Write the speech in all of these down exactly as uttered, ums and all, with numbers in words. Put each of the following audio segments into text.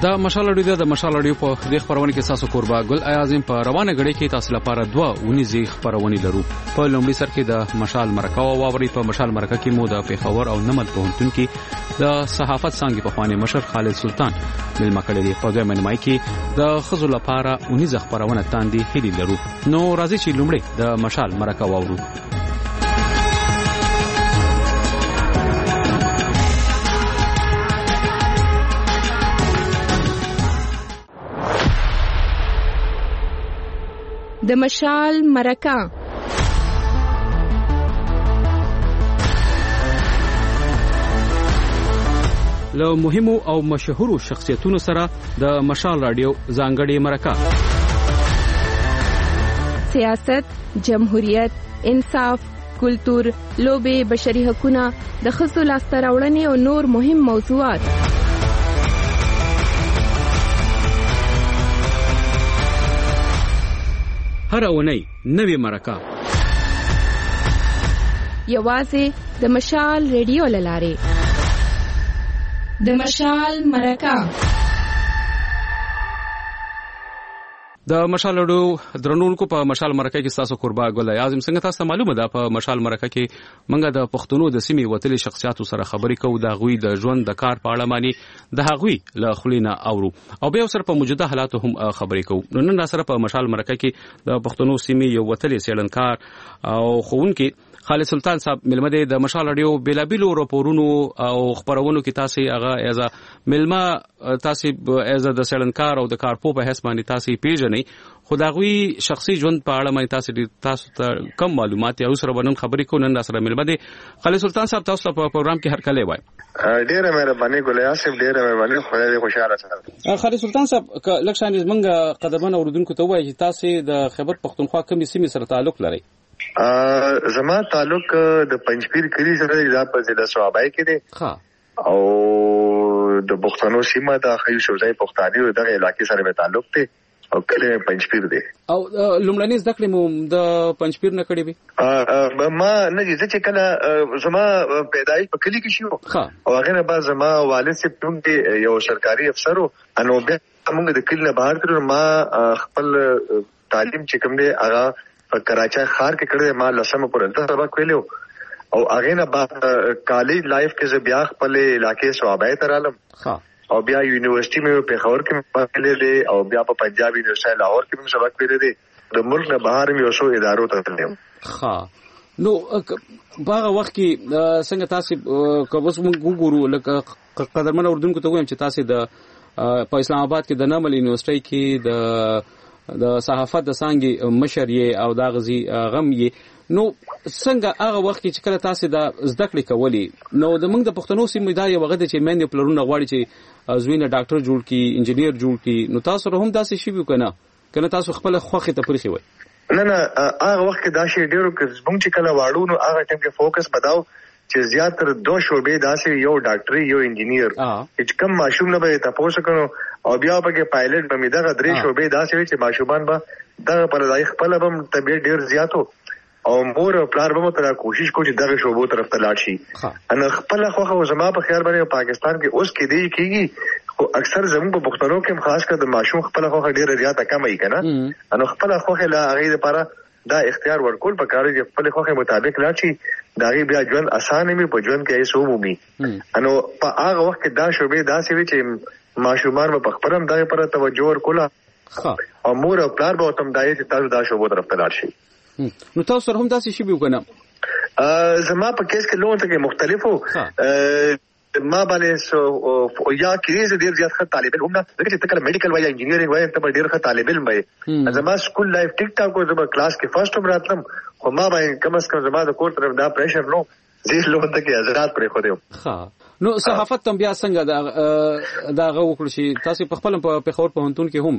دا مشال اړیو د مشال اړیو په دې خبرونه کې تاسو قربا ګل اعظم په روانه غړي کې تاسو لپاره دوا ونیزي خبرونه لرو. په لومړي سر کې د مشال مرکه او واوري په مشال مرکه کې مو د پیښور او نمل پوهنتون کې د صحافت څنګه په خواني مشر خالد سلطان بل مکړه دی په دوه منمای کې د خزو لپاره ونیزه خبرونه تاندې هلي لرو. نو راځي چې لومړی د مشال مرکه واورو. د مشال مرکه له مهمو او مشهورو شخصیتونو سره د مشال رادیو ځانګړي مرکه. سیاست، جمهوریت، انصاف، کلتور، لوبې، بشري حقوقونه، د ښځو لاسته راوړنې او نور مهم موضوعات. هر اونۍ نوې مرکه یوازې د مشال ریډیو لاره. د مشال مرکه د مشال اړو درنونکو په مشال مرکه کې تاسو قربا ګل اعظم څنګه تاسو معلومه ده په مشال مرکه کې منګه د پښتونو د سیمې وتلي شخصیتو سره خبرې کوو د غوي د ژوند د کار په اړه مانی د غوي له خلینا اورو او بیا سره په موجوده حالاتو هم خبرې کوو. نن سره په مشال مرکه کې د پښتونو سیمې یو وتلي سیلنکار او خوونکي خالد سلطان صاحب ملمه د مشال اړیو بیلابیلو راپورونو او خبرونو کې تاسو هغه ایزا ملمه تاسو ایزا د سیلنکار او د کارپو په حساب باندې تاسو پیژنې خداغوي شخصي ژوند په اړه باندې تاسو تاسو ته کم معلومات او سره ونن خبرې کو نن سره ملمه د خالد سلطان صاحب تاسو په پروګرام کې هر کله وای. ډیره مهرباني ګل یاسف ډیره مهرباني خدای دې خوشاله سره. خالد سلطان صاحب لکشان زمنګ قدرمن اوردونکو ته وایي چې تاسو د خیبر پختونخوا کومې سیمې سره تعلق لرئ؟ زما تعلق د پنځپیر کلی سره د په ضلع صوابای کې دی. ها او د پښتنو سیمه د خیو شوزای پښتاني او دغه علاقې سره به تعلق دی او کله پنځپیر دی. او لومړنی زده کړې مو د پنځپیر نه کړې وي؟ ما نه دي چې کله زما پیدایش په کلی کې شو او هغه نه بعد زما والد صاحب ټون کې یو سرکاري افسر او نو بیا موږ د کلی نه بهر تر ما خپل تعلیم چې کوم دی هغه په کراچۍ ښار کې کړی. ما لسمه پورې سبق ویلو او هغه نه بعد کالج لایف کې زه بیا خپل علاقې صوابای ته رالم او بیا یونیورسيټي مې په پیښور کې پاتې دي او بیا په پنجاب یونیورسيټي لاهور کې مې سبق ویلې دي. د ملک نه بهر مې اوسو ادارو ته تلم. ها نو باغه وخت کې څنګه تاسو کوم وګورو لکه قدرمن اردن کو ته وایم چې تاسو د په اسلام آباد کې د نمل یونیورسيټي کې د د صحافت د سانګي مشر یې او د غزي غم یې. نو څنګه هغه وخت کې چې کله تاسو د زده کړې کولې نو د موږ د پښتنو سیمې دا یو وغه چې مېن پلرونه غواړي چې زوینه ډاکټر جوړ کی انجینیر جوړ کی نو تاسو هم داسې شی وکنه کنه تاسو خپل خوخه ته پرخي وای؟ نه نه هغه وخت کې دا شی ډیرو کې موږ چې کله واړو نو هغه ټیم کې فوکس بداو چې زیاتره دوه شوبې داسې یو ډاکټري یو انجینیر چې کم ماشوم نه به تاسو کنو او بیا به پایلټ به می دغه درې شوبې داسې چې ماشومان به دغه پر ځای خپل هم طبيعت ډیر زیاتو او مور پلار به تر کوشش کوي چې دغه شوبو طرف ته لاړ شي. ان خپل خوخه زما په خیال باندې پاکستان کې اوس کې دی کېږي خو اکثر زموږ په پښتنو کې خاص کر د ماشوم خپل خوخه ډیر زیاته کم ای کنه ان خپل خوخه لا هغه لپاره دا اختیار ورکول په کار چې خپل خوخه مطابق لاړ شي داغي بیا ژوند اسانه می په ژوند کې ایسو مومي. انو په هغه وخت کې دا شوبې داسې وي چې ماشومان په خپل هم دغه پر توجه ورکوله او مور او پلار به تم دای چې تاسو دا شوبو طرف ته لاړ شي. نو تاسو سره هم داسې شی وکنه؟ زما په کیس کې لون ته کې مختلفو ما باندې سو یا کېږي ډیر زیات ښه طالب علم نه چې تکل میډیکل وای انجینیرینګ وای ته ډیر ښه طالب علم وای. زما سکول لایف ټیک ټاک او زما کلاس کې فرست هم راتلم خو ما باندې کم از کم زما د کور طرف دا پریشر نو زه لون ته کې حضرات پرې خو دیو. ها نو صحافت تم بیا څنګه دا دا غوکړ شي تاسو په خپل په پیښور پوهنتون کې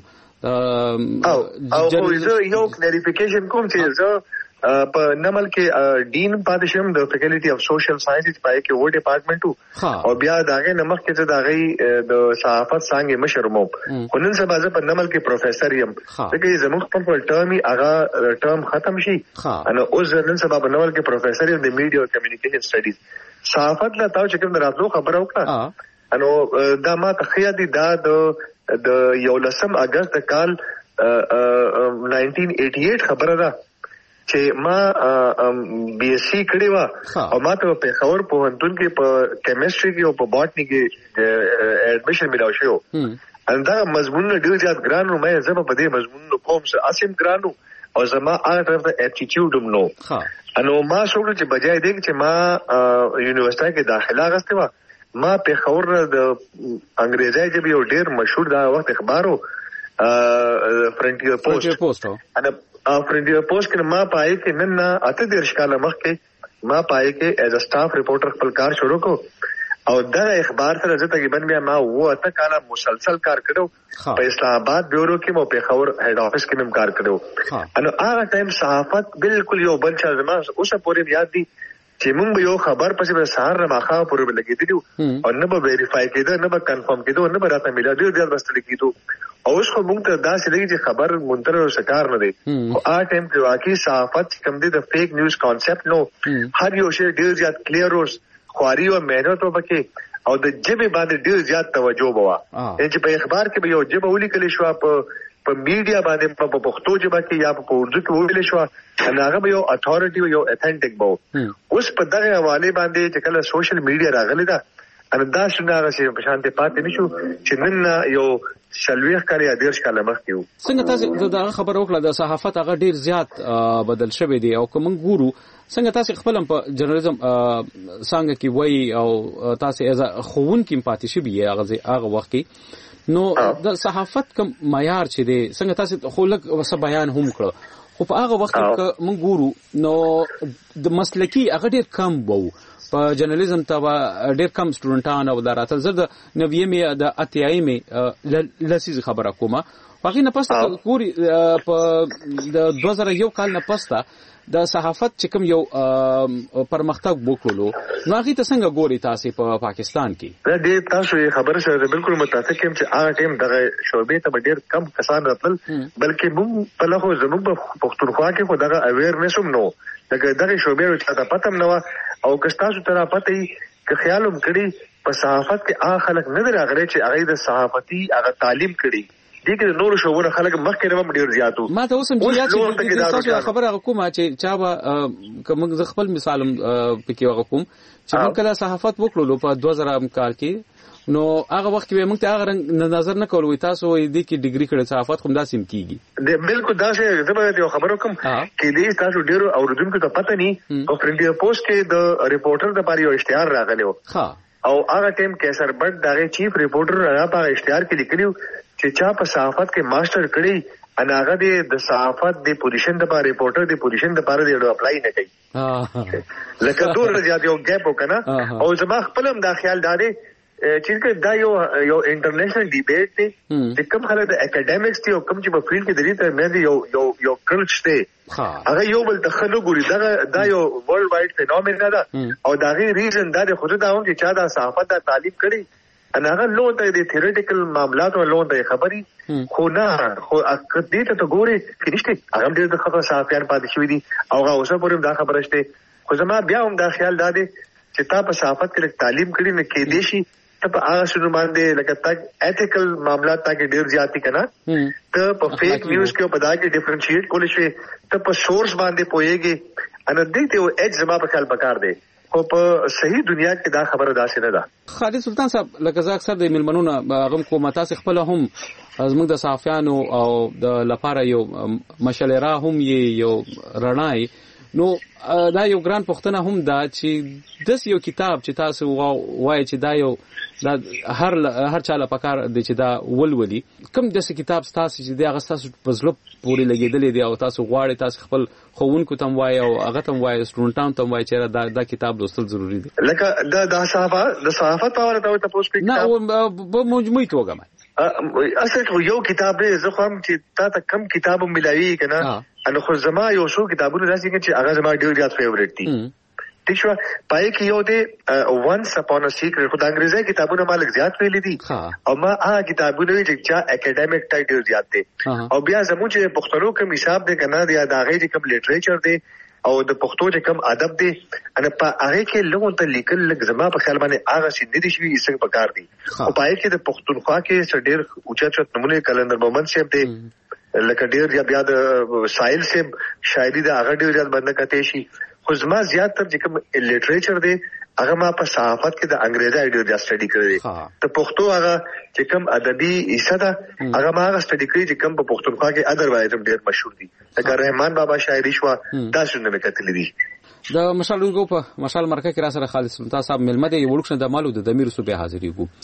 هم او او زه یو کلیریفیکیشن کوم چې زه په نمل کې ډین پاتې شم د فیکلټي اف سوشل ساينسز پای کې و ډپارټمنټو او بیا داغه نمخ کې چې داغه د صحافت څنګه مشر مو خو نن سبا زه په نمل کې پروفیسور یم چې زموږ په ټرمي هغه ټرم ختم شي انا اوس نن سبا په نمل کې پروفیسور یم د میډیا او کمیونیکیشن سټډیز صحافت لا تاسو چې کوم دراتلو خبر وکړه انو دا ما ته خیا دي دا د د یولسم اگست د کال نائنټین ایټي ایټ خبره ده چې ما بي ایس سی کړی و او ما ته په خبر پوهنتون کې په کیمستري کې او په باټني کې اډمیشن ملاو شو. اندا مضمون ډیر زیات ګرانو مې زما په دې مضمون کوم څه اسیم ګرانو او زما هغه طرف ته اپټیټیوډ هم نو. انو ما شوړ چې بجای دې چې ما یونیورسيټي کې داخله غوښته و ما په خبر د انګریزي ژبې یو ډیر مشهور دا وخت اخبارو فرنټیر پوسټ انا فرنټیر پوسټ کې ما پای کې نن اته دیرش کاله مخکې ما پای کې ایز ا سټاف ریپورټر خپل کار شروع کو او دا اخبار سره ځکه تقریبا بیا ما و اته کاله مسلسل کار کړو په اسلام آباد بیورو کې مو په خبر هډ افیس کې هم کار کړو. انو هغه ټایم صحافت بالکل یو بل څه زما اوسه پورې یاد دي چې موږ یو خبر پسې به سهار نه ماخه پورې لګېدلو او نه به ویریفای کېده نه به کنفرم کېده نه به راته ملا ډېر ډېر بس لیکېدو او اوس خو موږ ته داسې لګي چې خبر منتر او شکار نه دی. او هغه ټایم کې واقعي صحافت کم دی د فیک نیوز کانسپټ نو هر یو شی ډېر زیات کلیر اوس خواري او مهنت وبکې او د جبه باندې ډېر زیات توجه بوا چې په اخبار کې به یو جبه ولیکل شو په په میډیا باندې په پښتو ژبه کې یا په اردو کې ویل شو هغه به یو اتھارټي یو اتھنټیک بو. اوس په دغه حواله باندې چې کله سوشل میډیا راغلی دا ان دا څنګه چې په شانته پاتې نشو چې نن یو شلويخ کال یا دیرش کال مخکې وو. څنګه تاسو دا خبر وکړه د صحافت هغه ډیر زیات بدل شوی دی او کوم ګورو څنګه تاسو خپل په جرنالیزم څنګه کې وای او تاسو از خوون کې پاتې شوی هغه هغه وخت کې نو د صحافت کوم معیار چې دی څنګه تاسو خو لک وس بیان هم کړ خو په هغه وخت کې موږ ګورو نو د مسلکی هغه ډیر کم وو په جرنالیزم ته ډیر کم سټوډنټان او دراتل زه د نویمه د اتیایمه لسیز خبره کومه واغې نه پسته ګوري په د دوه زره یو کال نه پسته د صحافت چې کوم یو پرمختګ وکړو نو هغه ته څنګه ګوري تاسو په پاکستان کې؟ دا دې تاسو یې خبره سره بالکل متفق یم چې هغه ټیم دغه شعبې ته ډیر کم کسان راتل بلکې موږ په لغو زموږ په پښتونخوا کې خو دغه اویرنس هم نو دغه دغه شعبې ته پته هم نو او که تاسو ته پته یې که خیال هم کړی په صحافت کې هغه خلک نه راغلي چې هغه د صحافتي هغه تعلیم کړي دغه نور شوونه خلک مخکې نه ډیر زیاتو. ما ته اوسم چې تاسو خبره کومه چې چا به کوم خپل مثال پکې وغه کوم چې موږ کله صحافت وکړو په دوه زره کال کې نو هغه وخت کې موږ ته هغه رنګ نظر نه کولو تاسو دې کې ډیګري کړی صحافت کوم داسې کیږي د بالکل داسې زبر یو خبرو کوم کې دې تاسو ډیرو اوریدونکو ته پته نه او فرنټیر پوسټ کې د ریپورټر د پاره یو اشتهار راغلی و او هغه ټیم کیسر بټ دغه چیف ریپورټر هغه په اشتهار کې لیکلیو چې چا په صحافت کې ماستر کړی ان هغه د صحافت د پوزیشن د لپاره ریپورټر د پوزیشن د لپاره د اپلای نه کوي لکه دور زیات یو ګیپ وکنه او زما خپل هم دا خیال داري چې دا یو یو انټرنیشنل ډیبیټ دی چې کوم خلک د اکیډمیکس دی او کوم چې په فیلډ کې د دې تر مې یو یو یو کلچ دی هغه یو بل تخلو ګوري دا دا یو ورلد وایډ فینومنا ده او دا غي ریزن دا د خود دا هم چې چا دا صحافت د تعلیم کړي ان هغه لون ته د تھیوریټیکل معاملات او لون ته خبري خو نه خو دې ته ګوري کېشته هغه دې د خبره صحافیان پاتې شوی دي او هغه اوسه پورې دا خبره شته خو زما بیا هم دا خیال داده چې تا په صحافت کې تعلیم کړي نه کې دي شي ته په هغه شنو باندې لکه تک ایتیکل معاملات تاکي ډیر زیاتی کنه ته په فیک نیوز کې په دا کې ډیفرنشیټ کول شي ته په سورس باندې پويږي ان دې ته اج زما په خیال پکار دی او په صحیح دنیا کې دا خبره داسې نه ده. خالد سلطان صاحب لکه زه اکثر د ملمنونو غم کوم تاسو خپل هم زموږ د صحافیانو او د لپاره یو مشالره هم یو رڼای نو دا یو ګران پښتنه هم دا چې د یو کتاب چې تاسو وایي چې دا یو دا هر هر چاله پکار دی چې دا ولولي کوم د کتاب تاسو چې دا تاسو په ځلب پورې لګیدلې دی او تاسو غواړئ تاسو خپل خوونکو تم وایي او هغه تم وایي سټوډنټان تم وایي چې دا دا کتاب لوستل ضروری دی لکه دا د صحافت د صحافت په اړه ته تاسو کې نه په مجموعي توګه ما اصل یو کتاب دی زه خو هم چې تا ته کم کتاب ملایي کنه ان خو زما یو شو کتابونه راځي چې هغه زما ډیر زیات فیوریټ دي ٹھیک شو پای کې یو دی وانس اپون ا سیکرټ خو د انګریزي کتابونه مالک زیات ویلي دي او ما هغه کتابونه چې چا اکیډمیک ټایټل زیات دي او بیا زموږ چې پښتنو کوم حساب دی کنه یا د هغه کوم لیټریچر دی او د پښتو چې کوم ادب دی ان په هغه کې لږ ته لیکل لږ زما په خیال باندې هغه سي ندي شوی څنګه پکار دي او پای کې د پښتونخوا کې څ ډېر اوچا چت نمونه کلندر محمد صاحب دی لکه ډېر یا بیا د سایل صاحب شاعري د هغه ډېر زیات باندې کته شي خو زما زیات تر چې کوم لټریچر دی هغه ما په صحافت کې د انګریزي ډېر زیات سټډي کړی ته پښتو هغه چې کوم ادبي حصہ ده هغه ما هغه سټډي کړی چې کوم په پښتونخوا کې ادروایز ډېر مشهور دي لکه رحمان بابا شاعري شو دا څنګه مې کتلې دي د مشال لونګو په مشال مرکه کې را سره خالد سلطان صاحب ملمه دی یو وړکشن د مالو د دمیر صوبې حاضرې وو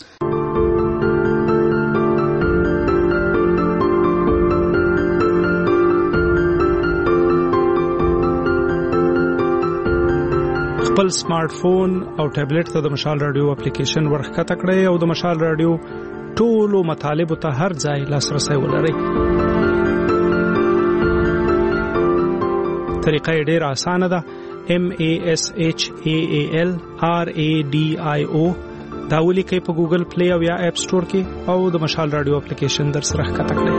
خپل سمارټ فون او ټابلیټ ته د مشال رادیو اپلیکیشن ورخکته کړئ او د مشال رادیو ټولو مطالب ته هر ځای لاسرسي ولرئ. طریقه یې ډېره اسانه ده. M A S H A A L R A D I O دا ولیکئ په ګوګل پلی او یا اپ سٹور کې او د مشال رادیو اپلیکیشن در سره ښکته کړئ.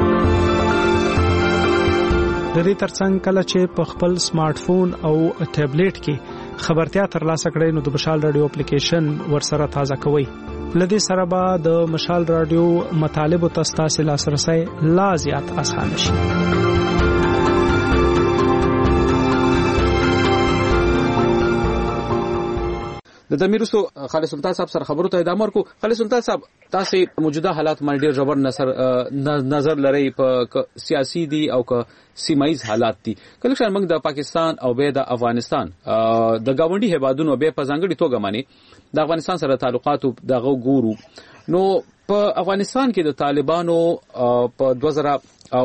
د دې ترڅنګ کله چې په خپل سمارټ فون او ټابلیټ کې خبرتیا ترلاسه کړئ نو د مشال رادیو اپلیکیشن ورسره تازه کوئ. لدې سره به د مشال رادیو مطالب او تاسو لاسرسي لا زیات آسان شي. د دمیرسو خالد سلطان صاحب سره خبرو ته ادامه ورکو. خالد سلطان صاحب تاسو موجوده حالات باندې ډېر جبر نظر نظر لري په سیاسي دي او که سیمایز حالات دي. کله چې موږ د پاکستان او به د افغانستان د گاونډي هیوادونو به په ځانګړي توګه باندې د افغانستان سره تعلقات دغه ګورو نو په افغانستان کې د طالبانو په دوه زره او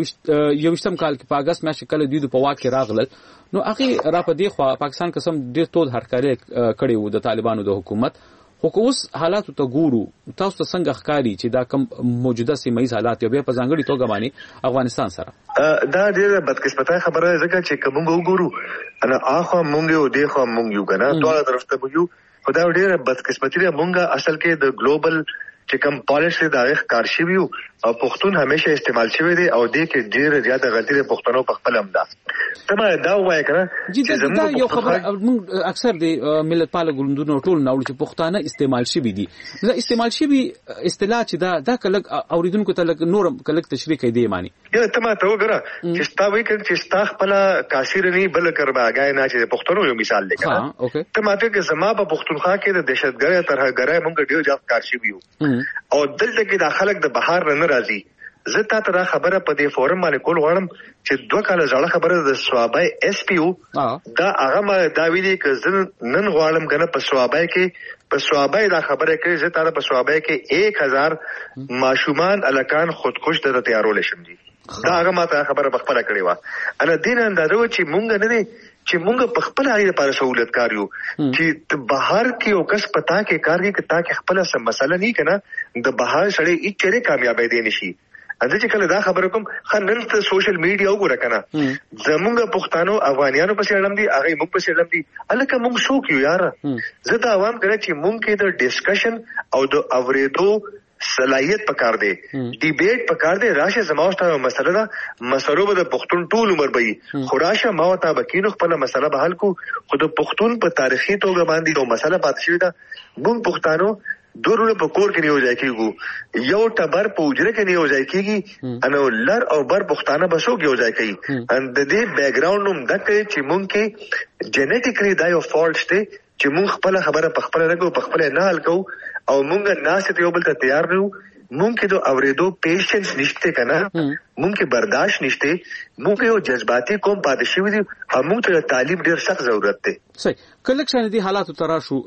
یوشتم کال کې په اگست میاشت کله دوی په واک کې راغلل نو هغه را په دی خو پاکستان قسم ډېر تود هرکاري کړي وو د طالبانو د حکومت. خو اوس حالات ته ګورو تاسو ته څنګه ښکاري چې دا کوم موجوده سیمایي حالات یو په ځانګړي توګه باندې افغانستان سره دا ډېر بدقسمته خبره ده ځکه چې کوم وګورو انا اخو مونږ یو دی خو مونږ یو کنه ټول طرف ته یو خدای ډېر بدقسمتي ده. مونږه اصل کې د ګلوبل چې کوم پالیسي دا ښکار شي وي او پښتون همیشه استعمال شوی دی او دې کې ډېر زیاته غلطي د پښتنو په خپل هم ده. تمه دا وایي کنه چې دا یو خبر موږ اکثر د ملت پال ګوندونو ټول ناوړ چې پښتانه استعمال شي دي دا استعمال شي اصطلاح چې دا دا کله اوریدونکو ته لګ نور کله تشریح کوي دی معنی یا تمه ته وګوره چې ستا وایي چې ستا خپل کاشیر نه بل کرباګای نه چې پښتنو یو مثال دی کنه تمه ته چې زما په پښتونخوا کې د دهشتګرد ترهګرای موږ ډېر ځاب کار شي ویو او دلته کې د خلک د بهار نه راځي. زه تا ته خبره په دې فورم باندې کول غواړم چې دوه کاله ځاله خبره د سوابای اس پی او دا هغه ما دا ویلي چې زه نن غواړم کنه په سوابای کې په سوابای دا خبره کوي زه تا ته په سوابای کې ایک هزار ماشومان الکان خودکش ته تیارول شم دي دا هغه ما ته خبره په خپل کړی و. انا دین اندازو چې مونږ نه دي چې مونږ په خپل اړه لپاره سہولت کاریو چې بهر کې او کس پتا کې کار کې تا کې خپل سم مسله نه کنه د بهر سره هیڅ چیرې کامیابی دی نشي. اځه چې کله دا خبره کوم خنن ته سوشل میډیا وګوره کنه زمونږ پښتانو افغانانو په سیړم دي هغه موږ په سیړم دي الکه موږ شو کیو یار زه دا عوام کړه چې موږ کې د ډسکشن او د اوریدو صلاحیت پکار دی ډیبیټ پکار دی راشه زموږه مسله ده مسلو به د پښتون ټول عمر به خراشه ما وتا بکینو خپل مسله به حل کو خود پښتون په تاریخي توګه باندې یو مسله پاتې شوی ده. موږ پښتانو دورونه په کور کې نه یو ځای کېږو یو ټبر په وجره کې نه یو ځای کېږي انو لر او بر پښتانه بسو کې یو ځای کوي ان د دې بیک گراوند نوم دکې چې مونږ کې جنټیکلی دا یو فالټ دی چې مونږ خپل خبره په خپل نه کو په خپل نه حل کو او مونږ ناسته یو بل ته تیار نه مونږ کې د اوریدو پیشنس نشته کنه مونږ کې برداشت نشته مونږ یو جذباتي قوم پاتې شوی دی او مونږ ته تعلیم ډیر سخت ضرورت دی. صحیح کله چې دې حالات تر شو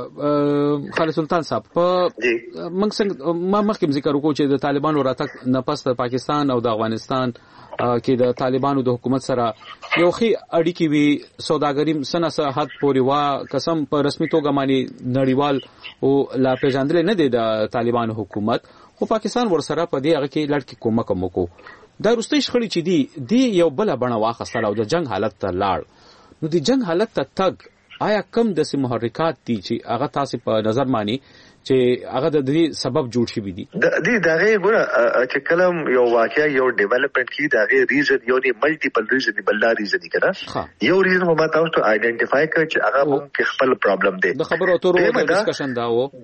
خالد سلطان صاحب په موږ څنګه ما مخکې ذکر وکړو چې د طالبانو راتګ نه پس د پاکستان او د افغانستان کې د طالبانو د حکومت سره یو خي اړیکې وی سوداګری سنه سره حد پورې وا قسم په رسمي توګه باندې نړیوال او لا پیژندل نه دی د طالبانو حکومت خو پاکستان ورسره په دې هغه کې لړ کې کومک کومکو دا روستي شخړې چې دی دی یو بل بڼه واخصله او د جنگ حالت ته لاړ نو د جنگ حالت ته تګ آیا کم د سي محرکات دي چې هغه تاسو په نظر مانی چې هغه د دې سبب جوړ شي دي د دې دغه ګوره چې کلم یو واقعیا یو ډیولپمنٹ کی دغه ریزن یو نه ملټیپل ریزن دی بلدا ریزن دي کنه یو ریزن مو تاسو ته آئیډینټیفای کړئ چې هغه مونږ خپل پرابلم دی د خبرو اترو ډسکشن دا و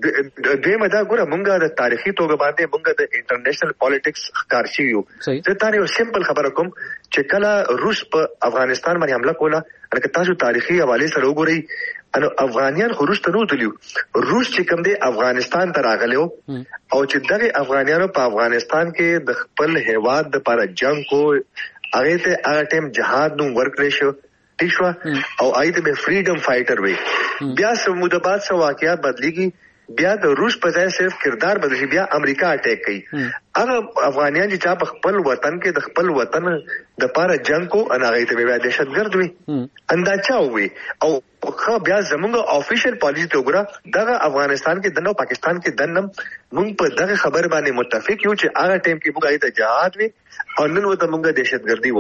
د مدا ګوره مونږه د تاریخي توګه باندې مونږه د انټرنیشنل پالیټکس ښکار شي یو زه تاسو یو سمپل خبره کوم چې کله روس په افغانستان باندې حمله کوله لکه تاسو تاریخي حواله سره وګورئ انو افغانیان خو روس ته نو تلو روس چې کوم دی افغانستان ته راغلو او چې دغه افغانیانو په افغانستان کې د خپل هیواد د لپاره جنگ کو هغه ته هغه ټیم جهاد نو ورکړی شو تیشوا او ایته به فریډم فایټر وي بیا سموده بعد سو واقعیا بدلیږي بیا د روس په ځای صرف کردار بدل شي بیا امریکا اٹیک کوي هغه افغانیان چې په خپل وطن کې د خپل وطن د پاره جنگ کو ان هغه ته بیا دهشتګرد وي انداچا وي او خو بیا زموږ افیشل پالیسی ته وګوره دغه افغانستان کې دنه پاکستان کې دنم موږ په دغه خبر باندې متفق یو چې هغه ټیم کې موږ ایته جهاد وي او نن وته موږ دهشتګردي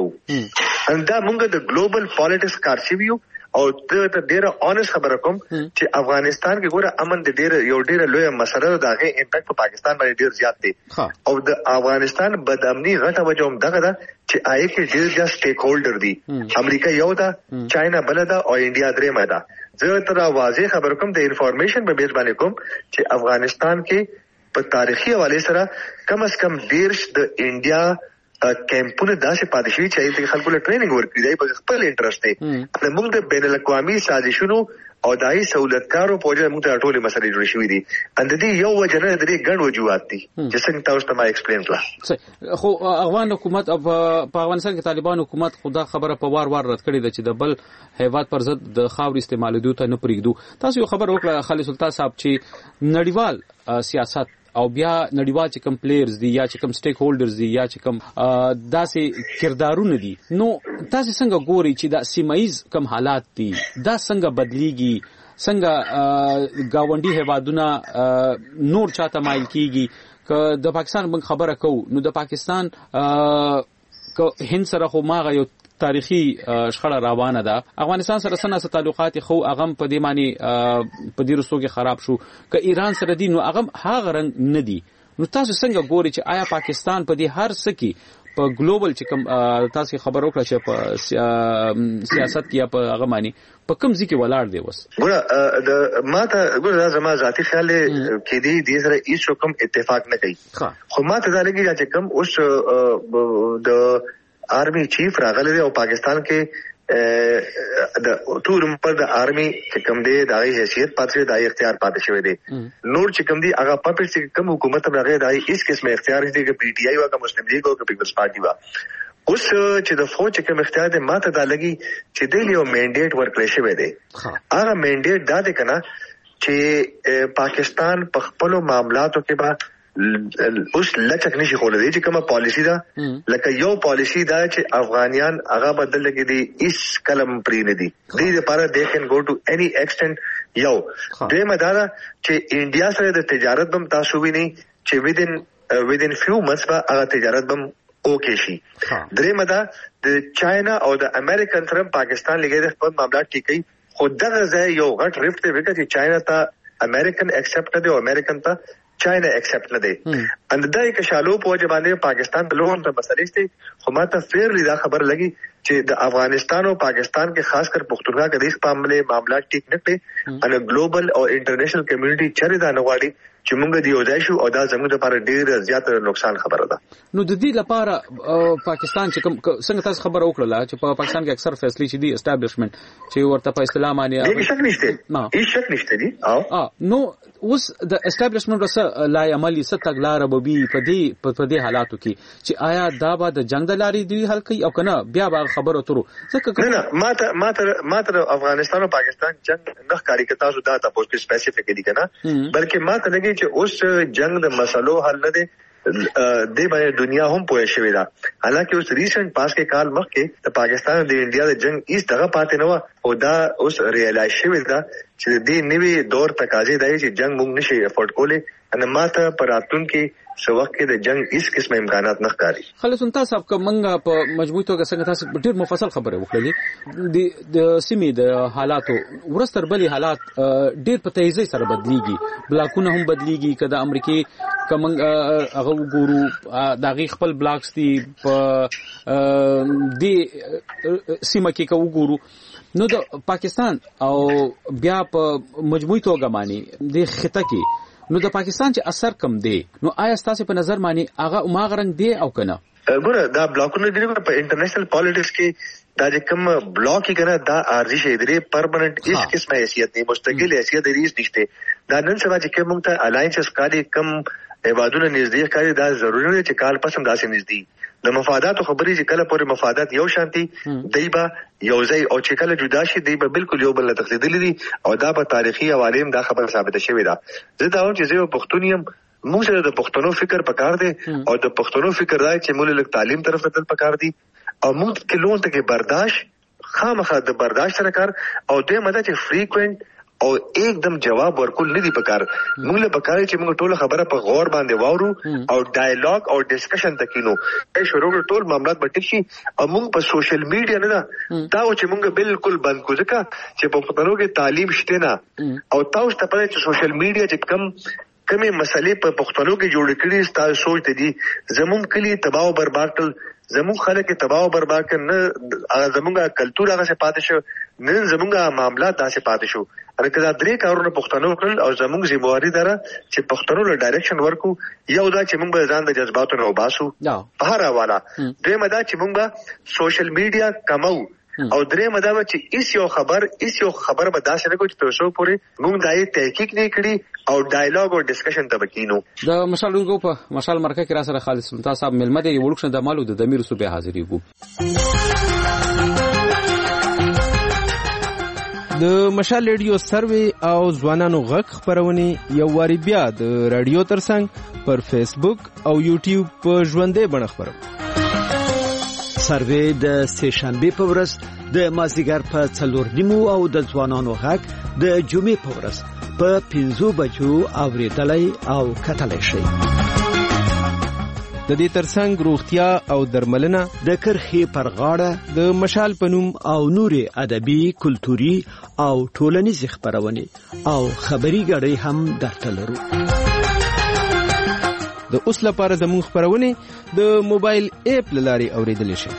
وو اندا موږ د ګلوبل پالیټکس کارشیو او ته ډیره اونست خبره کوم چې افغانستان کې ګوره امن د ډیره یو ډیره لوی مسله ده دغه امپیکټ په پاکستان باندې ډیر زیات دی او د افغانستان بدامني غټه وجه هم دغه ده چې آی کې ډیر ځا سټیک هولډر دي امریکا یو ده چاینا بل ده او انډیا درې مده زه تر واضح خبر کوم د انفارمیشن په بیس باندې کوم چې افغانستان کې په تاریخي حواله سره کم از کم دیرش د انډیا کیمپونه داسې پاتې شوي چې د خلکو له ټریننګ ورکړي دی په خپل انټرست دی موږ د بین الاقوامي سازشونو او دای سہولتکارو په وجه موږ ته ټولې مسلې جوړې شوې دي اند دې یو وجه نه درې ګڼ وجوهات دي چې څنګه تاسو ته ما ایکسپلین کړه خو افغان حکومت په افغانستان کې طالبان حکومت خدا خبره په وار وار رد کړې ده چې د بل هیواد پر ضد د خاور استعمالېدو ته نه پرېږدو تاسو یو خبر وکړه خالد سلطان صاحب چې نړیوال سیاست او بیا نړیوال چې کوم پلیئرز دي یا چې کوم سټیک هولډرز دي یا چې کوم داسې کردارونه دي نو تاسو څنګه ګوري چې دا سیمایز کوم حالات دي دا څنګه بدليږي څنګه گاونډي هیوادونه نور چاته مایل کیږي که د پاکستان موږ خبره کوو نو د پاکستان که هند سره خو ماغه یو تاریخي شخړه روانه ده افغانستان سره سره تعلقات خو اغم په دې معنی په دې رسو کې خراب شو که ایران سره دي نو اغم هغه رنګ نه دي نو تاسو څنګه ګوري چې آیا پاکستان په دې هر څه کې په ګلوبل چې کوم تاسو خبر وکړه چې په سیاست یا په هغه معنی په کوم ځای کې ولاړ دی وس ګوره د ماته ګوره زما ذاتی خیال کې دی دې سره هیڅ کوم اتفاق نه کوي خو ماته دا لګي چې کوم اوس د آرمی چیف راغلی دی او پاکستان کې د ټول پر د آرمی چې کوم دی د حیثیت پاتې د اختیار پاتې شوی دی نور چې کوم دی هغه پپټ چې کوم حکومت راغی د هیڅ قسم اختیار دی چې پی ټی آی او مسلم لیگ او پیپلز پارټي وا اوس چې د فوج کوم اختیار دی ماته دا لګي چې د یو منډیټ ورکړی شوی دی هغه منډیټ دا دی کنه چې پاکستان په خپل معاملاتو کې به اوس لچک نشي کولای چې کومه پالیسی ده لکه یو پالیسی ده چې افغانیان هغه بدل لګي دي اس کلم پرې نه دي دې لپاره دے کین گو ټو اني ایکسټنټ یو دې مدار چې انډیا سره د تجارت بم تاسو ویني چې within within few months به هغه تجارت بم اوکې شي درې مدا د چاینا او د امریکن سره پاکستان لګي د خپل معاملات ټیکي خو دغه ځای یو غټ ریفت دی چې چاینا ته امریکن ایکسپټ دی او امریکن ته چاینا ایکسپټ نه دی اند دای که شالو په وجه باندې پاکستان د لوهن ته مسلې ستې خو ماته فیرلی دا خبر لګي چې د افغانستان او پاکستان کې خاص کر پښتونخوا کې د دې معاملې معاملات ټیک نه کړي ان ګلوبل او انټرنیشنل کمیونټي چره دا نه غواړي چې موږ دی یو ځای شو او دا زموږ لپاره ډیر زیات نقصان خبره ده نو د دې لپاره پاکستان چې کوم څنګه تاسو خبر وکړه چې په پاکستان کې اکثر فیصلې چې دي اسټابلیشمنت چې ورته په اسلام باندې هیڅ شک نشته هیڅ شک نشته دي او نو اوس د اسټابلیشمنت سره لا عملی ست تګلار به بي په دې په دې حالاتو کې چې آیا دا به د جنگ د لارې دی حل کوي او کنه بیا به خبرو ترو ځکه نه ماته ماته ماته افغانستان او پاکستان جنگ نه کاری کې تاسو دا تاسو کې سپیسیفیکلی کنه بلکې ماته لګي چې اوس جنگ د مسلو حل نه دي د باندې دنیا هم پوهه شوې ده حالانکه اوس ریسنت پاس کې کال مخکې د پاکستان او د انډیا د جنگ هیڅ دغه پاتې نه و او دا اوس ریالایز شوې ده چې د دې نوي دور تقاضې دی چې جنگ موږ نشي افورد کولای ان ماته پراتون کې سو وخت کې د جنگ هیڅ قسم امکانات نه ښکاري. خالص تاسو صاحب کومنګ په مجموعي توګه څنګه تاسو ډیر مفصل خبره وکړلې د د سیمې د حالاتو ورستر بلی حالات ډیر په تیزی سره بدلیږي، بلاکونه هم بدلیږي. کله امریکای کومنګ هغه وګورو دغه خپل بلاکس دي په د سیمه کې کو وګورو، نو د پاکستان او بیا په مجموعي توګه باندې د خطه کې نو د پاکستان چې اثر کم دی، نو آیا ستاسو په نظر باندې هغه ماغرنګ دی او کنه؟ ګوره دا بلاکونه دی په انټرنیشنل پالیټکس کې دا چې کوم بلاک کې کنه دا ارزي شي دی پرمننت هیڅ قسمه حیثیت نه، مستقل حیثیت دی نشته. دا نن سبا چې کوم ته الاینس کاري کم ایوادونه نږدې کاري دا ضروري دی چې کال پسند داسې نږدې د مفادات خبرې چې کله پورې مفادات یو شانتي دیبا یو ځای او چې کله جدا شي دیبا بالکل یو بل تقلیدلی دي او دا په تاریخي حواله دا خبره ثابته شوې ده. زه دا وایم چې زه پښتونیم موږ سره د پښتنو فکر پکار دی او د پښتنو فکر راځي چې موږ له تعلیم طرف ته تل پکار دي او موږ کې لون ته کې برداشت خامخا د برداشت سره کار او د مده چې فریکوئنٹ او एकदम جواب ورکول نه دی پکار. موږ له پکاره چې موږ ټول خبره په غور باندې واورو او ډایلاګ او ډسکشن تکینو ای شروع ټول معاملات به ټیک شي. او موږ په سوشل میډیا نه دا دا چې موږ بالکل بند کو ځکه چې په پښتنو کې تعلیم شته نه او تاسو ته پته چې سوشل میډیا چې کم کمی مسلې په پښتنو کې جوړ کړي تاسو سوچ دي زمون کلی تباہ او برباد کړ، زمون خلک تباہ او برباد کړ، نه زمونږه کلچر هغه څه پاتې شو، نه زمونږه معاملات داسې پاتې شو. هرکه دا درې کارونه پښتنو کړل او زمونږ ذمہواری ده چې پښتنو له ډایرکشن ورکو. یو دا چې موږ به ځان د جذباتو نه وباسو په هر حواله، دویم دا چې موږ به سوشل میډیا کمو او درې مداوه چې ایس یو خبر ایس یو خبر به داسې نه کوي چې تاسو پورې موږ دای تحقیق نه کړی او ډایلاګ او ډسکشن ته بکینو. د مشال لونګو په مشال مرکه کې را سره خالص ممتاز صاحب ملمه دی ورکشن د مالو د دمیر صوبې حاضرې وو. د مشال ریډیو سروي او ځوانانو غږ خبرونه یو واری بیا د رادیو ترڅنګ پر فیسبوک او یوټیوب په ژوندې بڼه خبرو. سروي د سهشنبه په ورځ د مازیګر په څلور نیمو او د ځوانانو غږ د جمعې په ورځ په پنځو بجو اوریدلای او کتلای شي. د دې ترڅنګ روغتیا او درملنه د کرخې پر غاړه د مشال پنوم او نورې ادبي کلتوري او ټولنیز خبرونه او خبري غړي هم درته لرو. د اوس لپاره زموږ خبرونه د موبایل اپ لاري اوریدل شي.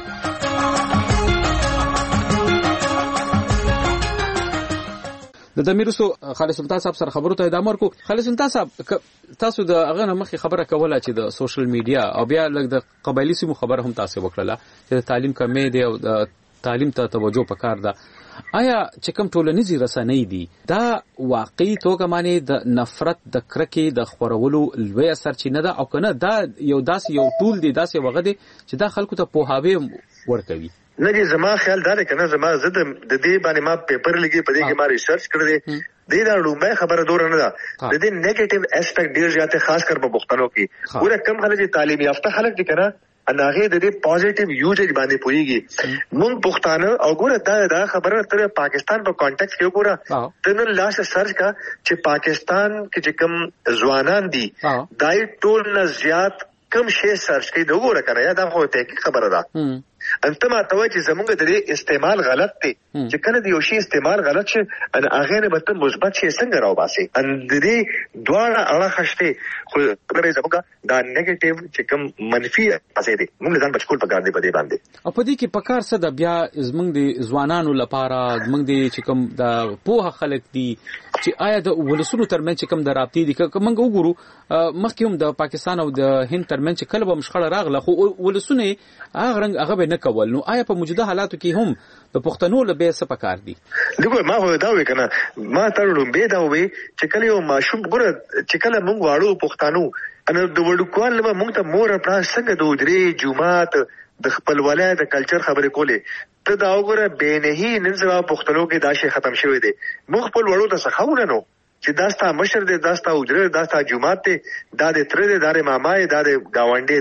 د دمیرسو خالص ممتاز صاحب سره خبرو ته ادامه ورکو. خالص ممتاز صاحب تاسو د هغه نه مخکې خبره کوله چې د سوشل میډیا او بیا لږ د قبایلی سیمو خبره هم تاسو وکړه چې د تعلیم کمې دی او د تعلیم ته توجه پکار ده. آیا چې کوم ټولنیزي رسنۍ دي دا واقعي توګه معنی د نفرت د کرکې د خورولو لوی سرچینه ده او کنه دا یو داس یو ټول دی داس یو غده چې دا خلکو ته پوهاوی ورکوي؟ نه دي زما خیال دا دی کنه زما زه د دې باندې ما پیپر لګي په دې کې ما ریسرچ کړی دی. دې دا لومه خبره دور نه ده د دې نیگیټیو اسپیکټ ډیر زیاته خاص کر په پښتنو کې ګوره کم خلک تعلیم یافته خلک دي کنه اناغه د دې پوزټیو یوزیج باندې پوریږي. مونږ پښتانه او ګوره دا دا خبره تر پاکستان په کانټیکس کې وګوره تنه لاس سرچ کا چې پاکستان کې چې کم ځوانان دي دای ټول نه زیات کم شی سرچ کوي دا وګوره کنه یا دا خو ته خبره ده. انت ما ته چې زمونږ د دې استعمال غلط دی چې کله د یو شی استعمال غلط شي ان هغه نه به مثبت شي څنګه راو باسي ان د دې دواړه اړه خشته خو غره زموږه دا نیگیټیو چې کوم منفي اسې دي موږ ځان بچکول پکار دی په دې باندې. او په دې کې پکار څه د بیا زمونږ د ځوانانو لپاره زمونږ د چې کوم د پوهه خلک دي چې آیا د ولسونو ترمنځ چې کوم د رابطې دي که موږ وګورو مخکې هم د پاکستان او د هند ترمنځ چې کله به مشخړه راغله خو ولسونه هغه رنګ هغه نه کول. نو آیا په موجوده حالاتو کې هم د پښتنو له به څه پکار دي؟ دغه ما هو دا وی کنه ما تړلم به دا وی چې کله یو ماشوم ګره چې کله موږ واړو پښتنو ان د وړوکوال له موږ ته مور پلا څنګه د درې جمعات د خپل ولایت د کلچر خبرې کولې ته دا وګوره به نه نن سبا پښتنو کې دا شی ختم شوی دی. موږ خپل وړو ته څخاونه نو چې داستا مشر دی داستا وجره داستا جمعات دی دا د تر دی دا د مامای دا د گاونډي دی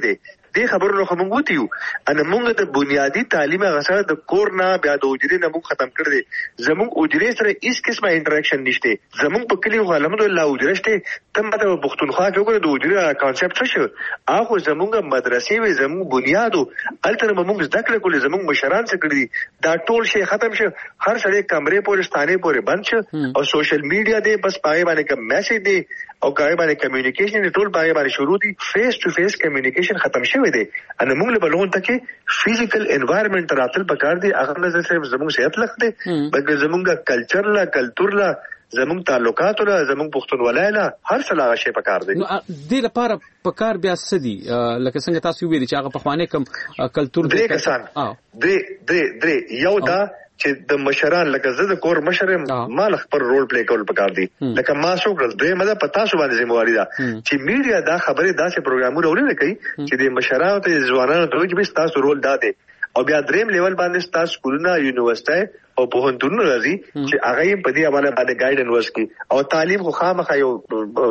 دې خبرونو خو موږ وتیو ان موږ د بنیادی تعلیم غسه د کور نه بیا د وجري نه موږ ختم کړ دي زموږ وجري سره هیڅ قسمه انټریکشن نشته زموږ په کلی الحمدلله وجري شته تم د پښتونخوا کې وګړو د وجري کانسپټ شو هغه زموږ مدرسې وي زموږ بنیادو الته موږ زده کړل کولې زموږ مشران څه کړی دا ټول شی ختم شو هر سړی کمرې پورې ستانه پورې بند شو او سوشل میډیا دی بس پای باندې کوم میسج دی او کای باندې کمیونیکیشن ټول پای باندې شروع دي فیس ټو فیس کمیونیکیشن ختم شوی دی ان موږ له بلون ته کې فزیکل انوایرنمنت راتل پکار دی هغه نه صرف زموږ صحت لخت دی بلکې زموږ کلچر لا کلچر لا زموږ تعلقات لا زموږ پښتونولای لا هر څه لا شی پکار دی د لپاره پکار بیا سدي لکه څنګه تاسو ویلي چې هغه په خوانه کم کلچر دی کسان درې درې درې یو دا چې د مشران لکه زه د کور مشرم مال خپل رول پلی کول پکار دي لکه ما شو کړل دوی مده پتا شو باندې ذمہواری ده چې میډیا دا خبره داسې پروګرامونه ورونه کوي چې د مشرانو ته ځوانانو ته چې تاسو رول داده او بیا دریم لیول باندې تاسو سکولونه یونیورسيټي او په هندونو راځي چې هغه په دې حواله باندې ګایډنس ورکړي او تعلیم خو خامخا یو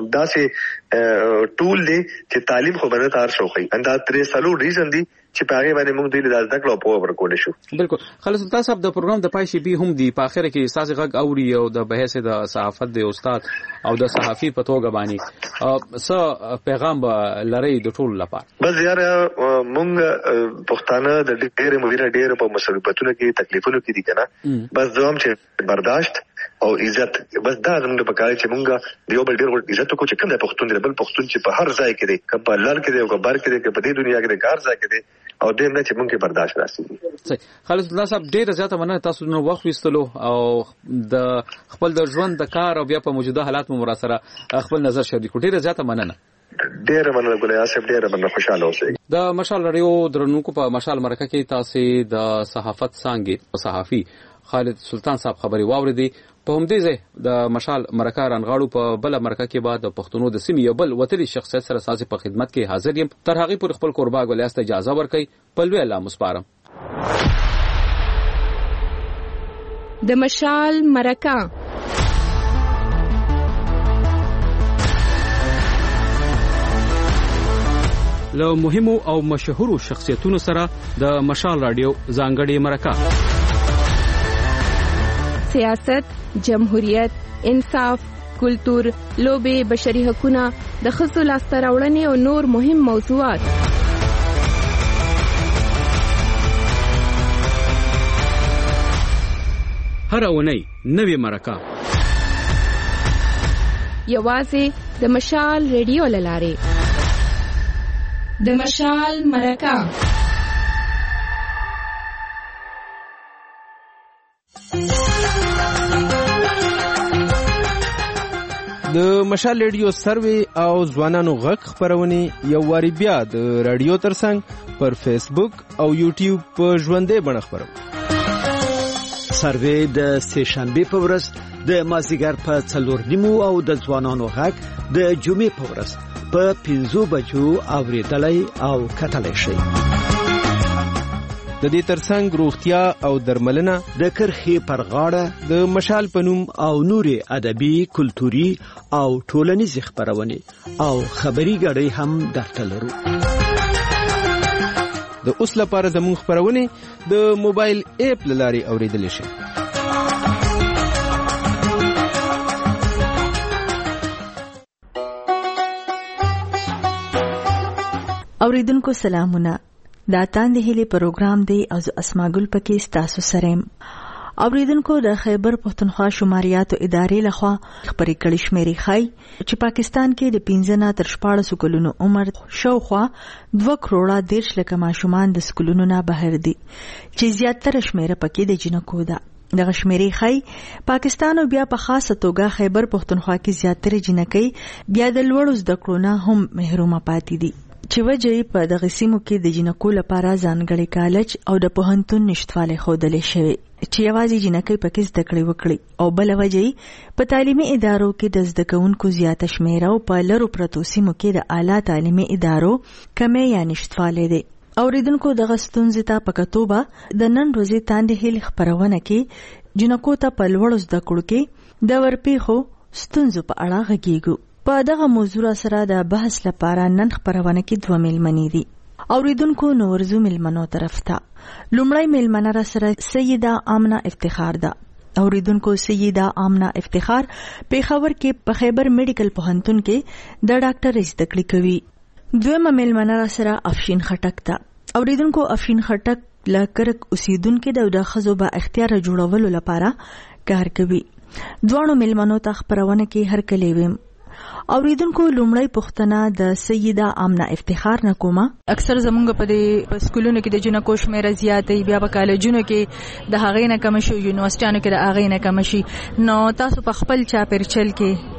داسې ټول دی چې تعلیم خو باندې تار شوخي اندا ترې سلو ریزن دی چې په هغه باندې موږ د لیدل تک لا په ورکول شو بالکل خالص تاسو صاحب د پروګرام د پای شي به هم دی په اخر کې اساس غږ اوري او د بحث د صحافت د استاد او د صحافي په توګه باندې څه پیغام لري د ټول لپاره بس یار موږ پښتانه د ډېر مهمه ډېر په مصیبتونو کې تکلیفونو کې دي کنه بس دوام چې برداشت او عزت بس دا زموږ په کار چې موږ دیو بل ډیر عزت کو چې کوم د پښتون دی بل پښتون چې په هر ځای کې دی کله په لار کې دی او په بار کې دی په دې دنیا کې دی کار ځای کې دی او دې نه چې موږ برداشت راسي صحیح خالد الله صاحب ډیر زیاته مننه تاسو نو وخت وستلو او د خپل د ژوند د کار او بیا په موجوده حالات مو مراسره خپل نظر شریک ډیر زیاته مننه ډیر مننه ګلیا صاحب ډیر مننه خوشاله اوسئ د مشال رادیو درنونکو په مشال مرکه کې تاسو د صحافت څنګه صحافي خالد سلطان صاحب خبري واوریدي په همدې ځای د مشال مرکه رانغاړو په بل مرکه کې بعد د پښتونو د سیمې یو بل وتلی شخصیت سره سازي په خدمت کې حاضر یم تر هغه پر خپل قربا ګلیاسته اجازه ورکړي په لوی الله مسپارم د مشال مرکه له مهمو او مشهورو شخصیتونو سره د مشال رادیو ځانګړې مرکه سیاست، جمهوریت، انصاف، کلتور، لوبې، بشري حقوقونه، د ښځو لاسته راوړنې او نور مهم موضوعات. هر اونۍ نوې مرکه یوازې د مشال ریډیو له لارې. د مشال مرکه د مشال ریډیو سروي او ځوانانو غږ خبرونه یو واری بیا د رادیو ترڅنګ پر فیسبوک او یوټیوب په ژوندې بڼه خبرو. سروي د سهشنبه په ورځ د مازیګر په څلور نیمو او د ځوانانو غږ د جمعې په ورځ په پنځو بجو اوریدلای او کتلای شي. د دې ترڅنګ روغتیا او درملنه د کرخي پر غاړه د مشال پنوم او نوري ادبي کلتوري او ټولنیز خبرونه او خبري غړي هم درته لرو. د اوس لپاره زموږ خبرونه د موبایل اپ لاري اوریدل شي. اوریدونکو سلامونه. دا تاند هلي پروګرام دی او اسماء ګل پکې ستاسو سره. اوریدونکو د خیبر پښتونخوا شماریاتو ادارې لخوا خبرې کړي شمیرې خای چې پاکستان کې د پنځه نه تر شپاړس کلونو عمر شاوخوا دوه کروڑه دیرش لکه ماشومان د سکولونو نه بهر دي چې زیاتره شمیره پکې د جنکو ده. دغه شمیرې خای پاکستان او بیا په خاصه توګه خیبر پښتونخوا کې زیاتره جنکې بیا د لوړو زده کړو نه هم محرومه پاتې دي چې وجه په دغه سیمو کې د جنکو لپاره ځانګړي کالج او د پوهنتون نشټواله خوده شوی چې یوازې جنکې پکې زده کړې وکړي او بل وجه په تعلیمي ادارو کې د زده کوونکو زیاته شمیره او په لرو پرتو سیمو کې د اعلی تعلیمي ادارو کمې یا نشټواله دي. اوریدونکو دغه ستونزې ته په کتوبه د نن ورځې تاندې هیل خبرونه کې جنکو ته په لوړو زده کړو کې د ورپېخو ستونزو په اړه غږیږو. په دغه موضوع سره د بحث لپاره نن خبرونه کې دوه مېلمنې دي. اوریدونکو نو ورزو ملمنو طرف ته لومړی ملمنه را سره سیده آمنه افتخار ده. اوریدونکو سیده آمنه افتخار پیښور کې په خیبر میډیکل پوهنتون کې د ډاکټر زده کړې کوي. دویمه ملمنه را سره افشین خټک ده. اوریدونکو افشین خټک لکرک اوسیدونکو د د خزو با اختیار جوړولو لپاره کار کوي. دوانو ملمنو ته خبرونه کې هر کلی ویم. اوریدونکو لومړی پوښتنه د سیده آمنه افتخار نه کومه. اکثر زمونږ په دې سکولونو کې د جنکو شمیر زیاتې، بیا په کالجونو کې د هغې نه کم شي، یونیورسيټانو کې د هغې نه کم شي. نو تاسو په خپل چاپیرچل کې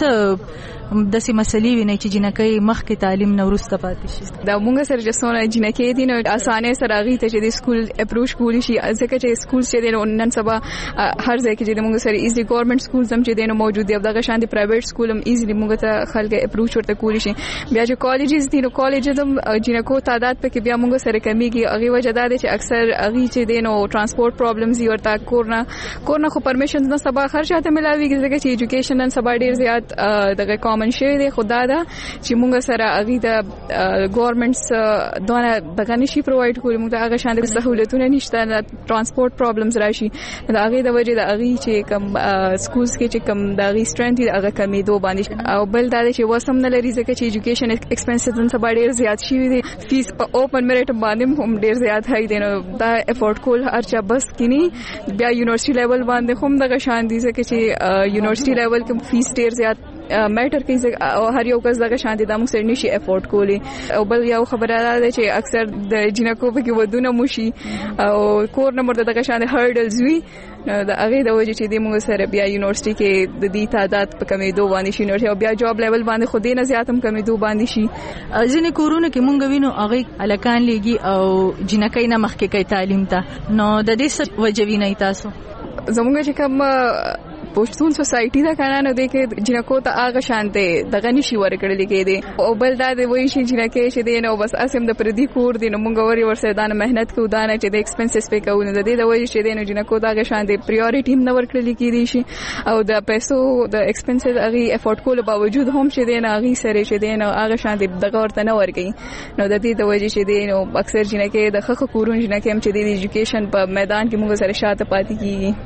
څه داسې مسلې وینئ چې جنکۍ مخکې تعلیم نه وروسته پاتې شي؟ دا مونږ سره چې څونه جنکۍ دي نو اسانه سره هغې ته چې د سکول اپروچ کولی شي، ځکه چې سکول چې دی نو نن سبا هر ځای کې چې د مونږ سره ایزي ګورنمنټ سکولز هم چې دی نو موجود دي، او دغه شان د پرایویټ سکول هم ایزیلی مونږ ته خلک اپروچ ورته کولی شي. بیا چې کالجز دي نو کالجز هم جنکو تعداد پکې بیا مونږ سره کمیږي. هغې وجه دا دی چې اکثر هغې چې دی نو ټرانسپورټ پرابلمز وي ورته، کورنه کورنه خو پرمیشنز نه سبا هر چاته ملاویږي، ځکه چې ایجوکیشن نن سبا ډېر زیات دغه کامن شوی دی. خو دا ده چې مونږ سره هغې د ګورنمنټس دونه دغه نشي پرووایډ کولی، مونږ ته هغه شان د سهولتونه نشته، د ټرانسپورټ پرابلمز راشي. د هغې د وجې د هغې چې کوم سکولز کې چې کوم د هغې سټرنث دي هغه کمېدو باندې. او بل دا دی چې وس هم نه لري، ځکه چې ایجوکیشن ایکسپنسز نن سبا ډېر زیات شوي دي. فیس په اوپن میرټ باندې هم ډېر زیات هاي دی، نو دا افورډ کول هر چا بس کینی. بیا یونیورسيټي لیول باندې هم دغه شان دي، ځکه چې یونیورسيټي لیول کې فیس ډېر زیات میټر کوي او هر یو کس دغه شان دي د موږ سره نشي افورډ کولی. او بل یو خبره ده چې اکثر د جنکو په کې ودونه موشي او کور نه مرته دغه شان هرډلز وي، د هغې د وجې چې د موږ سره بیا یونیورسيټي کې د دې تعداد په کمېدو باندې شي، یونیورسيټي او بیا جاب لیول باندې خو دې نه زیات هم کمېدو باندې شي. ځینې کورونه کې مونږ وینو هغې هلکان لیږي او جنکۍ نه مخکې کوي تعلیم ته. نو د دې څه وجه وینئ تاسو؟ زمونږ چې کوم پښتون سوسایټي دا کنه نو د کې جنکو ته هغه شانته دغه نشي ورکړل کېږي. او بل دا دی وایي چې جنکې چې دی نو بس اسیم د پردي کور دی، نو مونږ وري ورسره دانه مهنت کوو، دانه چې د ایکسپنسز پې کوو، نو د دې د وایي چې دی نو جنکو دا هغه شانته پریورټي هم نه ورکړل کېږي شي. او د پیسو د ایکسپنسز هغه افورډ کول باوجود هم چې دی نو هغه سره چې دی نو هغه شانته دغه ورته نه ورګي. نو د دې د وایي چې دی نو اکثر جنکې د خخ کورون جنکې هم چې دی د ایجوکیشن په میدان کې مونږ سره شاته پاتې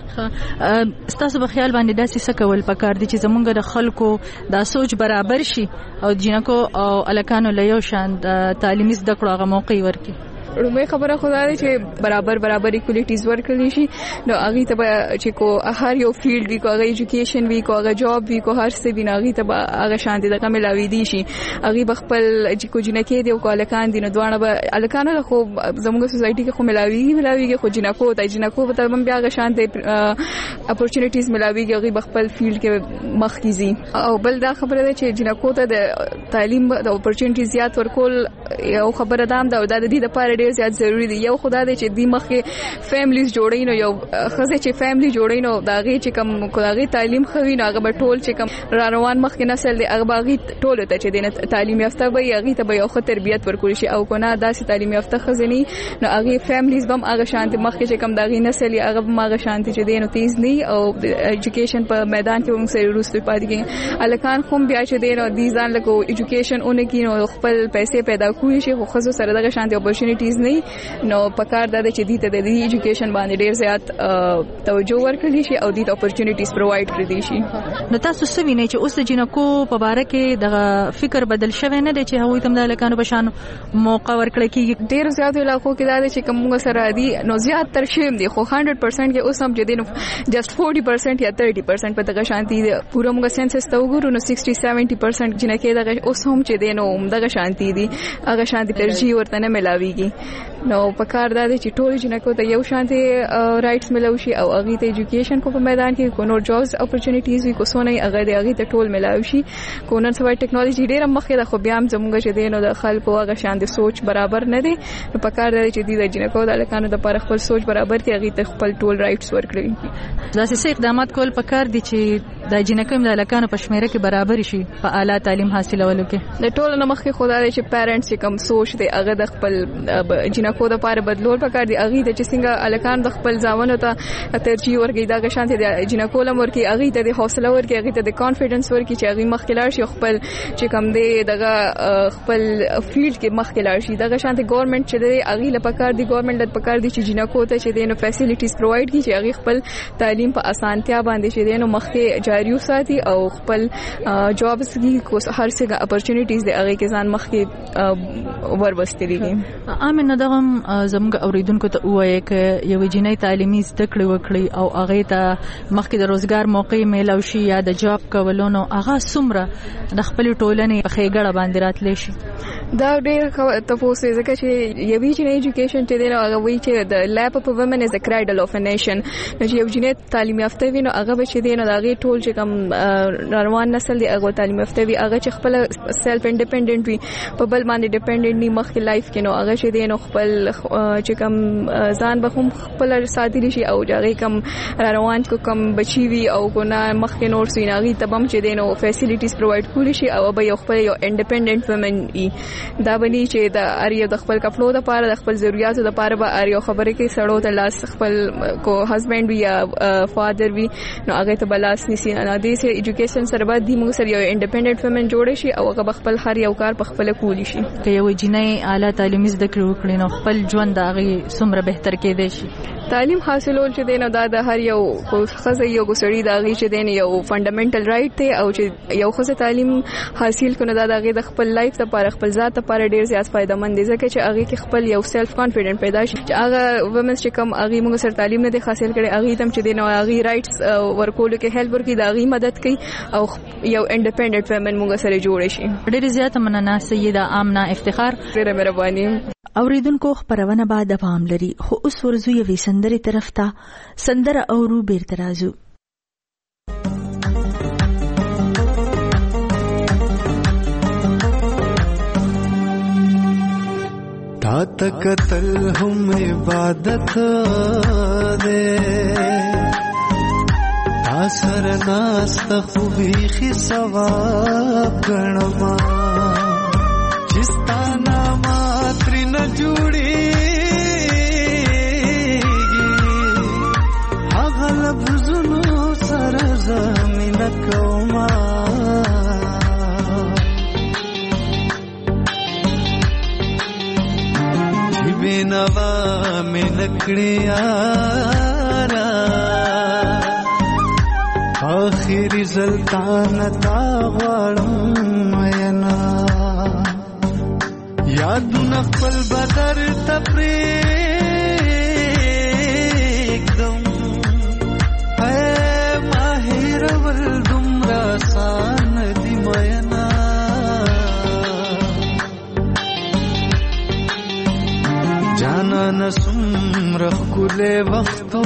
کیږي. ستاسو په خیال باندې داسې څه کول پکار دي چې زمونږ د خلکو دا سوچ برابر شي او جنکو او الکانو له یو شان د تعلیمي زده کړو هغه موقع ورکړي؟ رومې خبره خو دا ده چې برابر برابر ایکولیټیز ورکړلی شي. نو هغې ته به چې کو هر یو فیلډ وي، کو هغه ایجوکیشن وي، کو هغه جاب وي، کو هر څه وي، نو هغې ته به هغه شانتې دغه ملاویدي شي. هغې به خپل چې کو جنکې دي او کو هلکان دي، نو دواړه به هلکانو ته خو زموږ سوسایټي کې خو ملاویږي ملاویږي خو جنکو ته جنکو ته هم بیا هغه شانتې اپورچونیټیز ملاویږي، هغې به خپل فیلډ کې مخکې ځي. او بل دا خبره ده چې جنکو ته د تعلیم د اپورچونیټیز زیات ورکول یو خبره ده هم ده، او دا د دې دپاره ډېر زیات ضروری دی. یو خدا دی چې دی مخکې فیملیز جوړی، نو یو ښځه چې فیملی جوړی نو د هغې چې کوم د هغې تعلیم ښه وي، نو هغه به ټول چې کوم را روان مخکې نسل دی هغه به هغې ټولو ته چې دی تعلیم یافته به وي، هغې ته به یو ښه تربیت ورکولی شي. او که نه داسې تعلیم یافته ښځې نه وي، نو هغې فیملیز به هم هغه شانتې مخکې چې کوم د هغې نسل وي هغه به هم هغه شانتې چې دی نو تیز نه وي، او ایجوکیشن په میدان کې موږ سره وروسته پاتې کېږي. هلکان خو هم بیا چې دی نو دوی ځان لکه ایجوکیشن ونه کړي نو خپل پیسې پیدا کولی شي، خو ښځو سره دغه شانتې اپورچونیټیز نه وي. نو پکار دا چې دې ته د دې ایجوکیشن باندې ډېر زیات توجه ورکړل شي او دې ته اپورچونیټیز پرووایډ کړي شي. نو تاسو څه وینئ چې اوس د جنکو په باره کې دغه فکر بدل شوی نه دی چې هغوی ته هم د هلکانو په شان موقع ورکړی کېږي؟ ډېرو زیاتو علاقو کې دا دی چې کوم موږ سره دي نو زیات تر شوي هم دي، خو هنډرډ پرسنټ کې اوس هم چې دی نو جسټ فورټي پرسنټ یا تھرټي پرسنټ په دغه شانتي دي. پوره موږ سینسس ته وګورو نو سکسټي سیونټي پرسنټ جنکې دغه اوس هم چې دی نو دغه شانتي دي، هغه شانتي ترجیح ورته نه ملاویږي. نو پکار دا دی چې ټول جنکو ته یو شانتي رائټس ملو شي او هغې ته ایجوکیشن کو په میدان کې کو نور جابز اپورچونیټیز وي، کو څونه یې هغه د هغې ته ټول ملاو شي. کو نن سبا ټیکنالوژي ډېره مخکې ده، خو بیا هم زموږ چې دی نو د خلکو هغه شانتي سوچ برابر نه دی. نو پکار دا دی چې دوی د جنکو د هلکانو دپاره خپل سوچ برابر کړي، هغې ته خپل ټول رائټس ورکړي. داسې څه اقدامات کول پکار دي چې د جنکو د هلکانو په شمېره کې برابر شي په اعلی تعلیم حاصلولو کې؟ د ټولو نه مخکې خو دا دی چې پیرنټس چې کوم سوچ دی هغه د خپل جنکو جنکو د پاره بدلول پکار دي اغي د چې څنګه الکان د خپل ځاونو ته ترجیح ورکړي دا غشانته د جنکو لمر کې اغي ته د حوصله ورکړي اغي ته د کانفیډنس ورکړي چې اغي مخکلار شي خپل چې کم دی دغه خپل فیلډ کې مخکلار شي دغه شانته ګورنمنت چې دی اغي لپاره دي ګورنمنت د پکار دي چې جنکو ته چې د فیسیلیټیز پرووایډ کړي چې اغي خپل تعلیم په اسانتیا باندې چې دی نو مخکې جاری وساتي او خپل جابس کې هر څه اپورچونټیز دی اغي کې ځان مخکې وربستري امن نه دغه زموږ اوریدونکو ته وایي چې یو جنۍ تعلیمي زده کړې وکړي او هغه ته مخکې د روزګار موقع میلاو شي یا د جاب کولونو هغه څومره د خپل ټولنې په خېګړه باندې راتلی شي دا ډېر تاسو ځکه چې یو جنۍ ایجوکیشن ته دی نو هغه وایي چې د لیپ اپ وومن از ا کرایډل اف ا نیشن چې یو جنۍ تعلیم یافته وي نو هغه به چې دی نو هغه ټول چې کوم روان نسل دی هغه تعلیم یافته وي هغه چې خپل سیلف انډیپندنٹ وي په بل باندې ډیپندنٹ نه مخکې لایف کې نو هغه چې دی نو خپل چې کوم ځان به هم خپل ساتلی شي او هغه کوم روان کو کوم بچي وي او کو نه مخکې نور سیناغي تبم چې دی نو فیسیلیټیز پرووایډ کولی شي او به یو خپل یو انډیپندنٹ وومن وي دا بني چې د اړیو د خپل کپلو د پاره د خپل ضرورتو د پاره به اړیو خبره کې سړو ته لاس خپل کو هسبند وي یا فادر وي نو هغه ته بلاس نسی نه دي سه ایجوکیشن سره بعد دی موږ سره یو انډیپندنٹ وومن جوړ شي او هغه خپل هر یو کار په خپل کولی شي که یو جنۍ اعلی تعلیمي زده کړې وکړي نو خپل ژوند هغه څومره بهتر کېدای شي تعلیم حاصلول چې دی نو دا د هر یو خزه یو ګسړي دا غي چې دی یو فندامنټل رائټ دی او چې یو خزه تعلیم حاصل کړي دا د خپل لایف لپاره خپل ذات لپاره ډیر زیات فائدہ مند دي ځکه چې هغه کې خپل یو سیلف کانفیډنٹ پیدا شي چې هغه وومنز چې کوم هغه موږ سره تعلیم نه دي حاصل کړي هغه تم چې دی نو هغه رائټس ورکول کې هیلپ ورکړي دا هغه مدد کوي او یو انډیپندنٹ وومن موږ سره جوړ شي ډیر زیات مننه سیده آمنه افتخار ډیره مهرباني اوریدونکو خبرونه بعد دوام لري خو اوس ورزو یوې سندرې طرف ته سندره اورو بیرته راځو تا تکتل هم عبادت دے تا سر ناست خوبی خی ثواب گنما چستانا ماتری نہ جوڑی اغلب زنو سر زمین کوما بینوا میں نکڑی آرا آخری زلطان تا غوارم مینا یاد نقل بدر تپریک دم اے ماہر والدم راسان دی مینا جانا نسم رخ کلے وقتو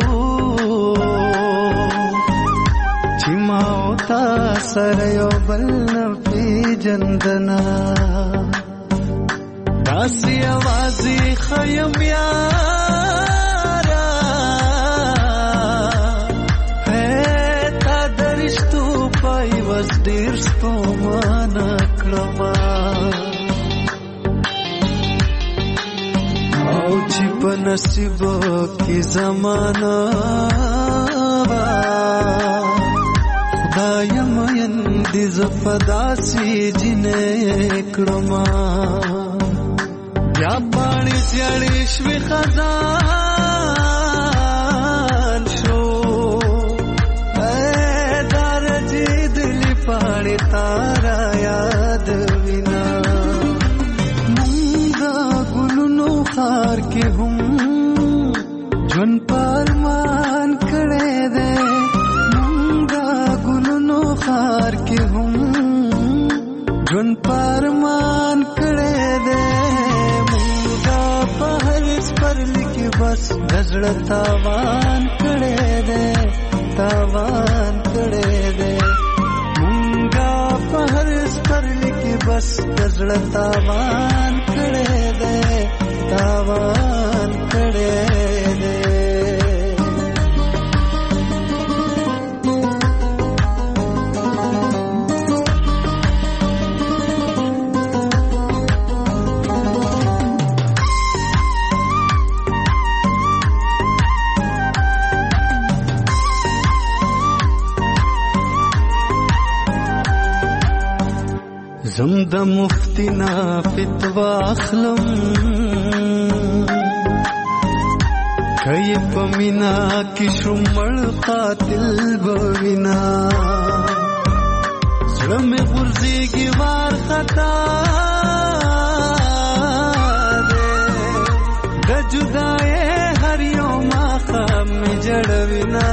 چماو تا سریو بلن پی جندنا داسی آوازی خیم یارا ہے تا درشتو پای وز دیرستو مانا کلما او چی پا نصیب کی زمانا خدایم یندی زفداسی جنے کرما یا پانی سیاڑی شوی خزان شو اے دار جی دلی پانی تارا یاد وینا منگا گلنو خار کے ہم جن پارمان کڑے دے منگا گلنو خار کے ہم جن پارمان کڑے دے بس نظر تاوان کڑے دے تاوان کڑے دے منگا پہر پر لکھ بس نظر تاوان کڑے دے تاوان کڑے دے زم د مفتی نا فتوا اخلم کای پمینا کی شمل قاتل بوینا زړه مې ورځيږي وار خطا دې د جدای هر یو ماخه مې جړوینا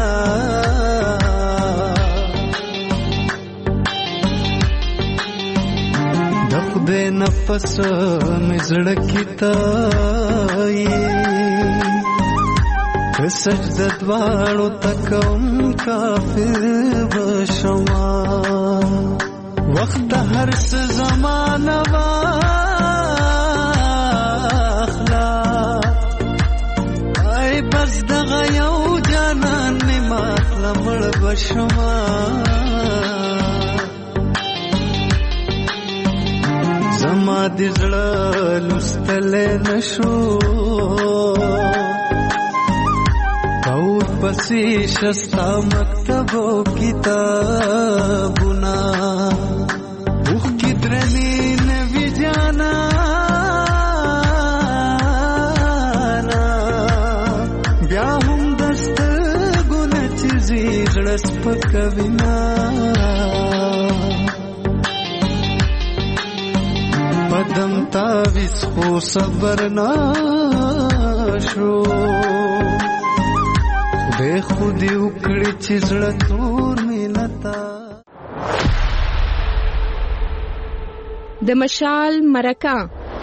دخدے نفس میں زڑکی تائی سجدہ دوارو تکم کافر بشما وقت ہر سے زمانہ واخلا آئی بس دغا یو جانان نماخلا مڑ بشما زما د زړه لستل نشو او پسې شستا مکتبو کتابونه اوخ کی درنی نوی جانا بیا هم دست ګونه چې زړه سپکوینا پدم تاویس خو صبر ناشو بے خودی اکڑی چیزڑا تور مینتا د مشال مرکه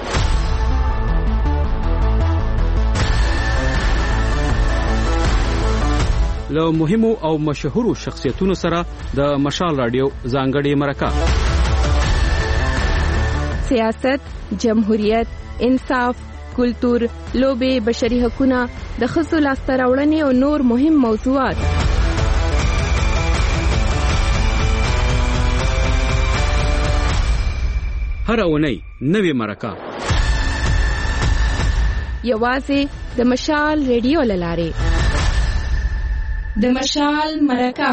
له مهمو او مشهورو شخصیتونو سره د مشال رادیو ځانګړې مرکه سیاست، جمهوریت، انصاف، کلتور، لوبې، بشري حقوقونه، د ښځو لاسته راوړنې او نور مهم موضوعات. هر اونۍ نوې مرکه یوازې د مشال ریډیو له لارې. د مشال مرکه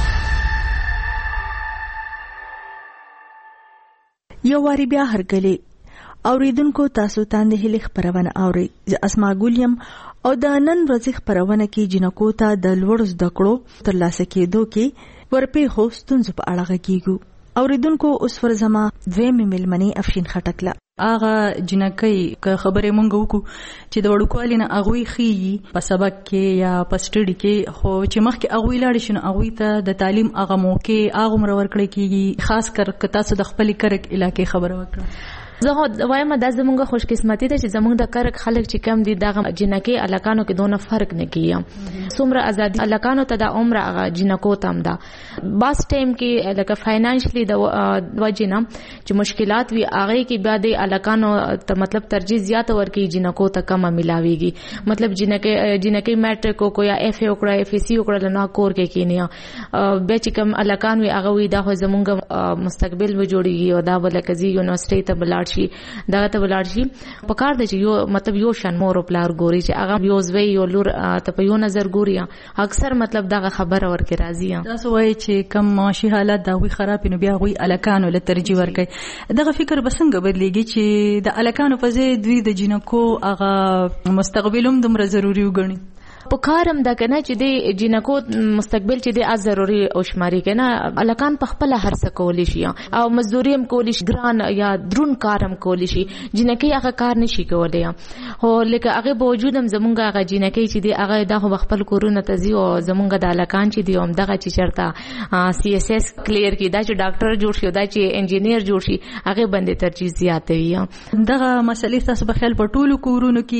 یو واری بیا هرګلې اوریدونکو تاسو ته د هلي خبرونه اوري ز اسما ګولیم او د نن ورځې خبرونه کې جنکو ته د لوړ زده کړو ترلاسه کېدو کې ورپې هوستون په اړه غږیږو. اوریدونکو اوس فرزما دویمه ملمنې افشین خټکله اغه جنکۍ که خبرې مونږ وکړو چې د وړوکوالي نه اغوي خي په سبق کې یا په سټډي کې خو چې مخکې اغوي لاړ شي نو اغوي ته د تعلیم اغه موقع اغه مرور کړی کیږي خاص کر که تاسو د خپل کرک علاقې خبره وکړه. زه وایم دا زمونږه خوش قسمتي ده چې زمونږ د کرک خلک چې کم دي دغه جنکۍ علاقانو کې دونه فرق نه کیږي. څومره ازادي علاقانو ته د عمر هغه جنکو تم ده باس ټایم کې لکه فاینانشلی د وجنه چې مشکلات وی هغه کې بیا د علاقانو ته مطلب ترجیح زیات ورکړي جنکو ته کم ملاويږي. مطلب جنکۍ جنکۍ میټریک کو یا اف ای وکړه اف ای سی وکړه نه کور کې کینیا به چې کم علاقان وی هغه وی دا زمونږ مستقبل و جوړیږي او دا ولکزي یونیورسيټي ته بلاړ شي دا ته بلاړ شي په کار د یو مطلب یو شان مور او پلار ګوري چې هغه یو زوی یو لور ته په یو نظر ګوري اکثر مطلب دا خبره ورکه راځي. تاسو وایي چې کم معاشي حالات دا وی خراب نو بیا غوي الکانو له ترجیح ورکړي. دغه فکر بسنګ بدلېږي چې د الکانو په ځای دوی د جنکو هغه مستقبلوم دومره ضروری وګڼي. په کارم دا کنه چې د جنکو مستقبل چې د از ضروري او شماري کنه الکان په خپل هر څه کولی شي او مزدوري هم کولی شي ګران یا درون کارم کولی شي جنکې هغه کار نشي کولای هو لکه هغه باوجود هم زمونږ هغه جنکې چې د هغه د خپل کورونه تزي او زمونږ د الکان چې دی هم دغه چې چرته سی اس اس کلیر کی دا چې ډاکټر جوړ شي دا چې انجینیر جوړ شي هغه باندې ترجیح زیاته وي. دغه مسلې تاسو په خیال په ټولو کورونو کې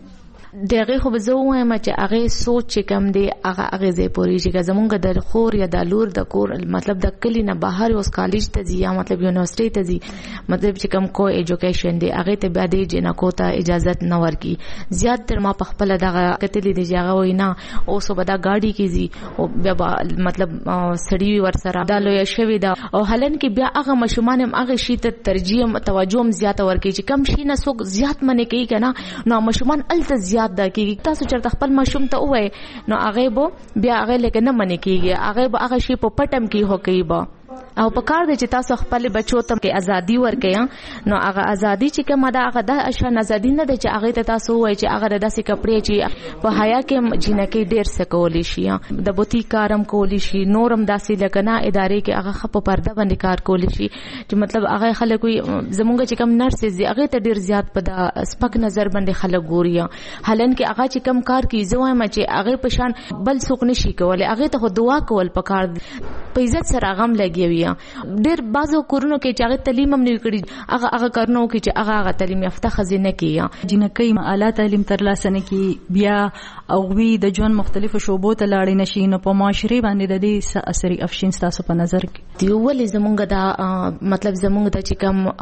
دغه خو زه وایم چې هغه سوچ کم دی هغه هغه زې پوری چې زمونږ د خور یا د لور د کور مطلب د کلی نه بهر اوس کالج ته ځي یا مطلب یونیورسيټي ته ځي مطلب چې کم کو ایجوکیشن دی هغه ته بیا د جنکو ته اجازه نه ورکی. زیات تر ما په خپل دغه کتلې دی هغه وینا او سو بدا گاډي کیږي او بیا مطلب سړی ور سره دا لوی شوی دا او هلن کې بیا هغه مشومان هم هغه شی ته ترجیح توجه هم زیات ورکی چې کم شي نه سو زیات منې کوي کنه نو مشومان الته زیات دا کیږي. تاسو چرته خپل مشوم ته وای نو هغه بو بیا هغه لکه نه منې کیږي هغه به هغه شی په پټم کې هو کوي با او په کار دی چې تاسو خپل بچو ته کې ازادي ورکړئ. نو هغه ازادي چې کومه ده هغه د اشان ازادي نه ده چې هغه ته تاسو وایي چې هغه داسې کپړې چې په حیا کې جنکې ډېر څه کولی شي، د بوتي کارم کولی شي، نورم داسې لګنا ادارې کې هغه خپ پرده باندې کار کولی شي چې مطلب هغه خلک وي زمونږ چې کم نرسز دي هغه ته ډېر زیات په د سپک نظر باندې خلک ګوري، حالن کې هغه چې کم کار کوي زه وایم چې هغه په شان بل څوک نشي کولای، هغه ته دعا کول پکار په عزت سره غم لګي. ډېر بعضو کورونو کې چې هغه تعلیم هم نه کړي هغه هغه کارنو کې چې هغه هغه تعلیم یافته خزینه کې جنکې اعلی تعلیم ترلاسه نه کې بیا او وی د ژوند مختلفو شوبو ته لاړې نشي، نو په معاشري باندې د دې اثري افشین تاسو په نظر کې دی ولې زمونږ دا مطلب زمونږ د چې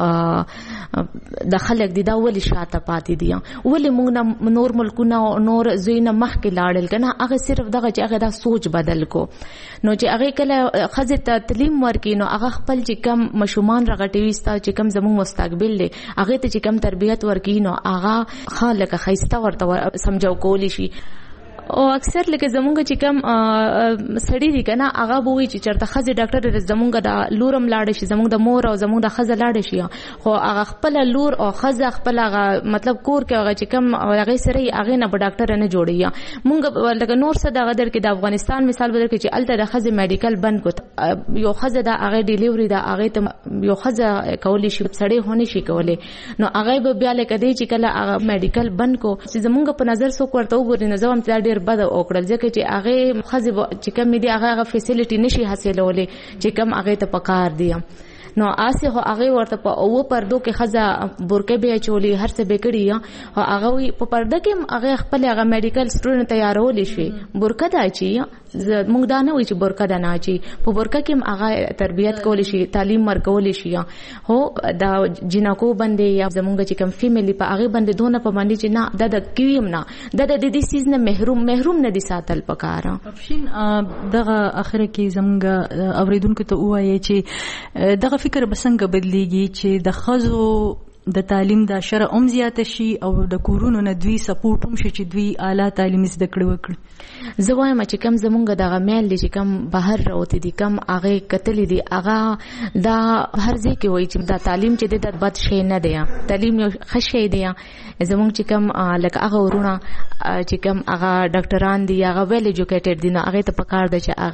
کوم د خلک دي دا ولې شاته پاتې دي، ولې موږ نور ملکونه او نور زوینه مخکې لاړل کنه هغه صرف دغه چې هغه دا سوچ بدل کو. نو چې هغه کله خزه ته تعلیم ورکې نو هغه خپل چې کم مشومان رغټوي ستا چې کم زموږ مستقبل دی هغه ته چې کم تربیت ورکې نو هغه خالق خیسته ورته سمجھو کولی شي. او اکثر لکه زمونږ چې کم سړی دي کنه هغه بووي چې چرته خزه ډاکټر زمونږ د لورم لاړ شي، زمونږ د مور او زمونږ د خزه لاړ شي، خو هغه خپل لور او خزه خپل هغه مطلب کور کې هغه چې کم هغه سره هغه نه ډاکټر نه جوړي. مونږ لکه نور څه دغه در کې د افغانستان مثال بدر کې چې الته د خزه میډیکل بند کو یو خزه د هغه ډیلیوري د هغه ته یو خزه کولی شي سړی هونی شي کولی، نو هغه به بیا لکه دی چې کله هغه میډیکل بند کو چې زمونږ په نظر سو ورته وګوري نو زوم ډېر بد او کړل ځکه چې هغه خزه چې کم دي هغه هغه فیسیلیټي نشي حاصلولې چې کم هغه ته پکار دي. نو آسه هو هغه ورته په او پردو کې خزه بورکه به چولی هر څه بکړی او هغه په پرده کې هغه خپل هغه میډیکل سټوډنټ تیارول شي بورکه دا چی موږ دا نه وی چې بورکه دا نه چی په بورکه کې هغه تربیت کول شي تعلیم ورکول شي. هو دا جنکو باندې یا زمونږ چې کم فیملی په هغه باندې دونه په باندې چې نه د د کیم نه د د دې سیز نه محروم محروم نه دي ساتل پکاره. افشین دغه اخر کې زمونږ اوریدونکو ته وایي چې دغه فکر بسنګ بدلیږي چې د خزو د تعلیم د شرع هم زیاته شي او د کورونو نه دوی سپورټ هم شي چې دوی اعلی تعلیم زده کړي وکړي. زه وایم چې کم زمونږ دغه میل دي چې کم بهر راوتی دي کم هغه کتلې دي هغه دا هر ځای کې وایي چې دا تعلیم چې د بد شي نه دی، تعلیم یو ښه شی دی. زمونږ چې کم لکه هغه ورونه چې کم هغه ډاکټران دي هغه ویل ایجوکیټډ دي نو هغه ته پکار دی چې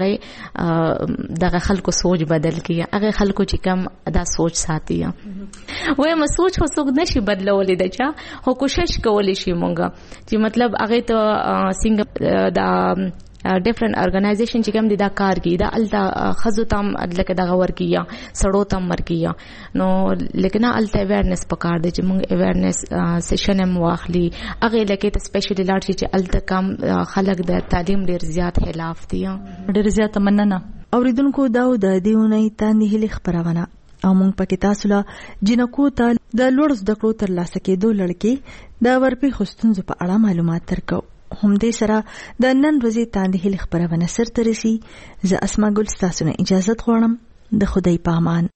هغه دغه خلکو سوچ بدل کړي، هغه خلکو چې کم دا سوچ ساتي. وایم سوچ خو څوک نشي بدلولی د چا، خو کوشش کولی شي مونږ چې مطلب هغه ته څنګه دا ډیفرنٹ ارګنایزیشن چې کوم دي دا کار کوي دا الته خزو تام لکه دا غور کیا سړو تام مر کیا نو لیکن الته اویرنس پکار دی چې موږ اویرنس سیشن هم واخلي هغه لکه ته سپیشلی لاټ چې الته کم خلک د تعلیم ډیر زیات خلاف دي ډیر زیات مننه. اوریدونکو دا د دیونه تاندې هلي خبرونه او مونږ پکې تاسو له جنکو ته د لوړ زده کړو تر لاسه کېدو لړکې د ورپی خستونزو په اړه معلومات درکو. هم دې سره د نن ورځې تاندې هلي خبرونه سر ترسي. زه اسما ګل تاسو نه اجازه غواړم. د خدای په امان.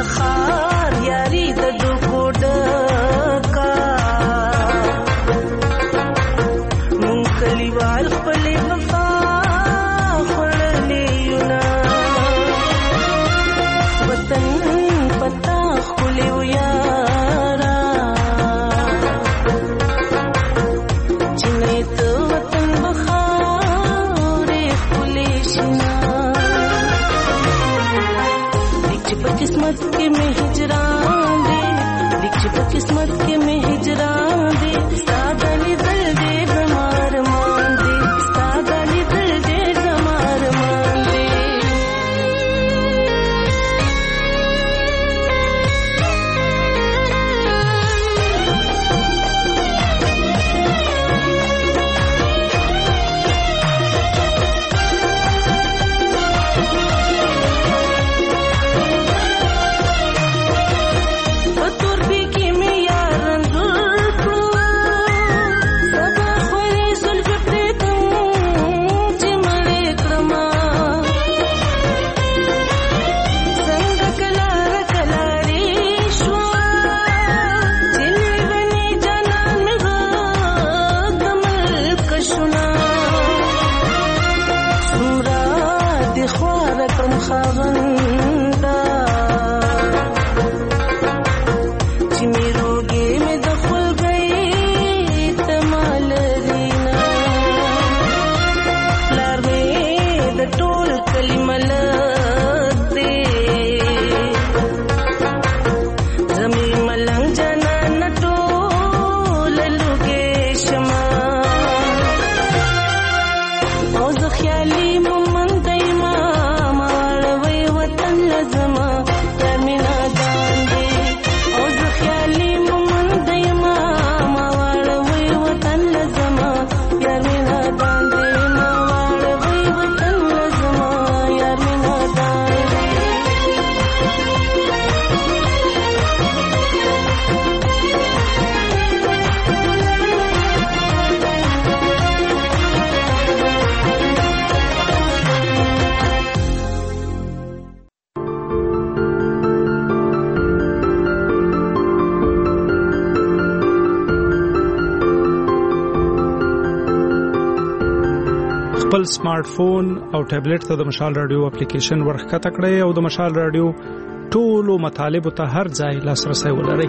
بخار یاری د دوکو ډکا مون کلیوال خپلې وفا خړلې یونا وطن پتا خپلې یارا چنه ته وطن بخار خپلې شنا किस्मत के में हिजरान दे दीक्ष किस्मत के में हिजरान दे सागली दिल दे जमार मान दे सागली दिल दे जमार मान दे خپل سمارټ فون او ټابلیټ ته د مشال رادیو اپلیکیشن ورخکته کړئ او د مشال رادیو ټولو مطالبه ته هر ځای لاسرسي ولرئ.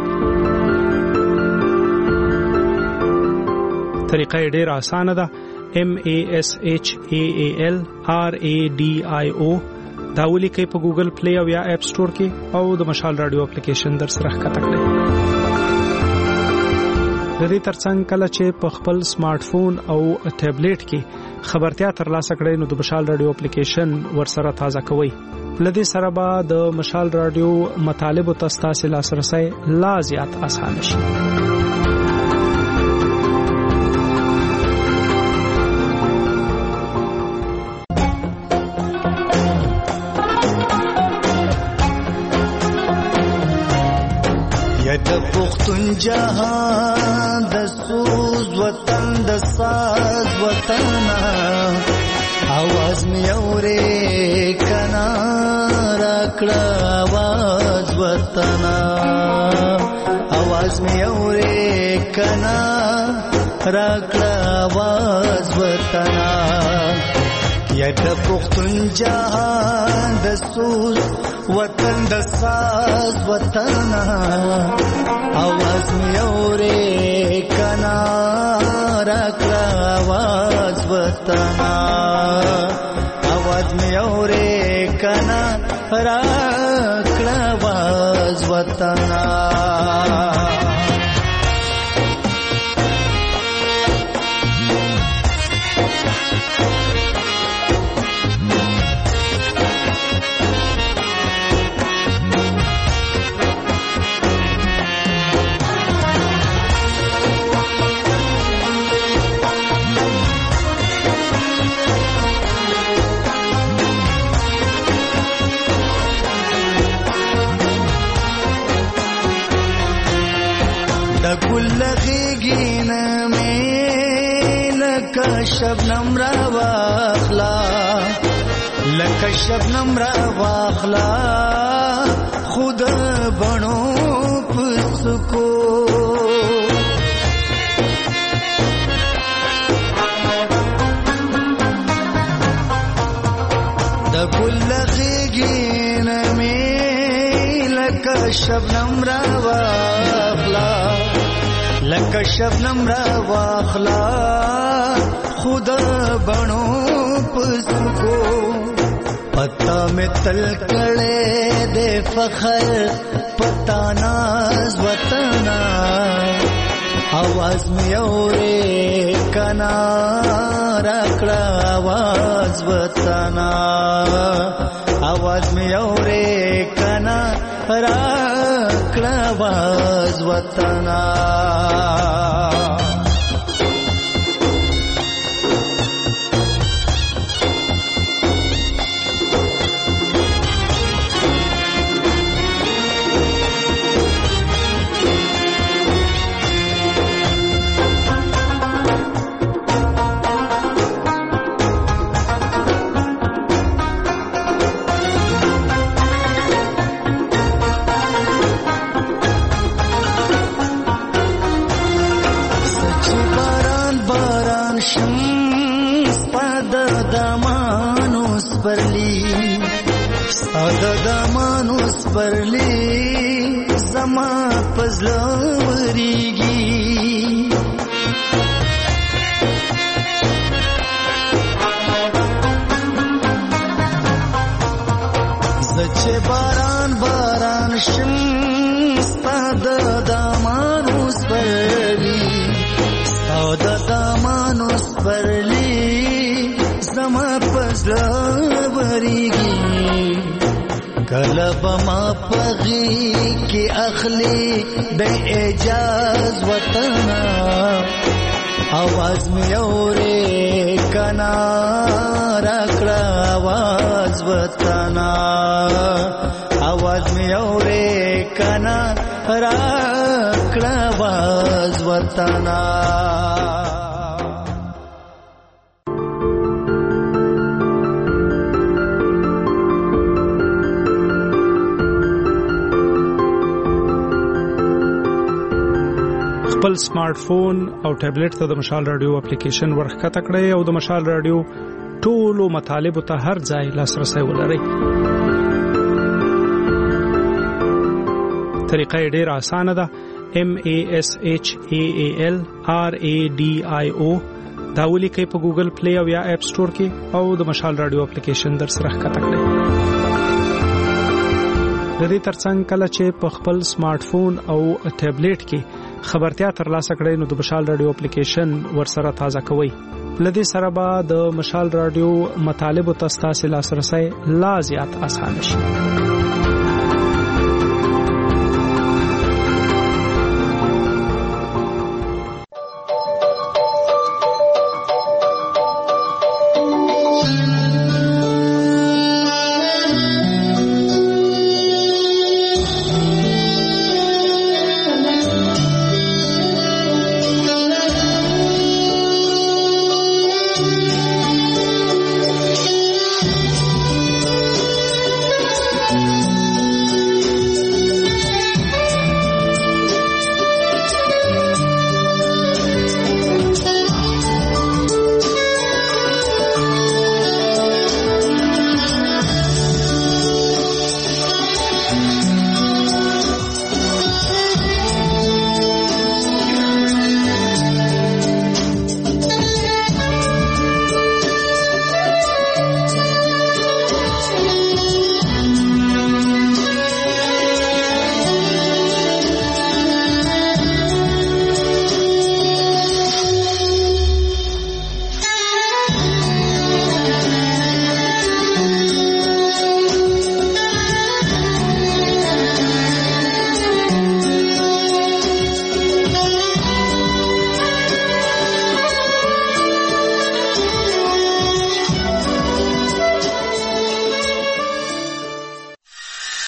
طریقه ډیره اسانه ده. M A S H A A L R A D I O دا ولیکئ په ګوګل پلی او یا اپ سٹور کې او د مشال رادیو اپلیکیشن در سره ښکته کړئ. د دې ترڅنګ کله چې په خپل سمارټ فون او ټابلیټ کې خبرتیا ترلاسه کړئ نو د مشال رادیو اپلیکیشن ورسره تازه کوئ. لدې سره به د مشال رادیو مطالبه تاسو لاسرسي لا زیات آسان شي. د پختون جهان د سوز وطن د ساز وطن आवाज می اورې کنا راکړه आवाज وطن आवाज می اورې کنا راکړه आवाज وطن یا د پختون جهان د سوز وطن د ساز وطن आवाज می اورې کنا راکړه आवाज وطن आवाज می اورې کنا راکړه आवाज وطن شبنم را واخلا لکه شبنم را واخلا خود لکه شبنم را واخلا لکه شبنم را واخلا خود بڼو پسکو پتا میں تل کړه دې فخر پتا ناز وطنا आवाज में औरे कना रखड़ा आवाज बताना आवाज में औरे कना रखड़ा आवाज बताना परली जमा पजलवरीगी जचे बारान बारान शम स्ताद दामानुस परली स्ताद दामानुस परली जमा पजलवरीगी कलब मा पगी की अखली बे एजाज वतना आवाज में औरे कना रखड़ा आवाज वतना आवाज में औरे कना रखड़ा आवाज वतना خپل سمارټ فون او ټابلیټ ته د مشال رادیو اپلیکیشن ورخکته کړئ او د مشال رادیو ټولو مطالبه ته هر ځای لاسرسي ولرئ. طریقه ډېره اسانه ده. M A S H A A L R A D I O دا ولیکئ په ګوګل پلی او یا اپ سٹور کې او د مشال رادیو اپلیکیشن در سره ښکته کړئ. د دې ترڅنګ کله چې په خپل سمارټ فون او ټابلیټ کې خبرتیا ترلاسه کړئ نو د مشال رادیو اپلیکیشن ورسره تازه کوئ. لدې سره به د مشال رادیو مطالب او تاسو لاسرسي لا زیات اسانه شي.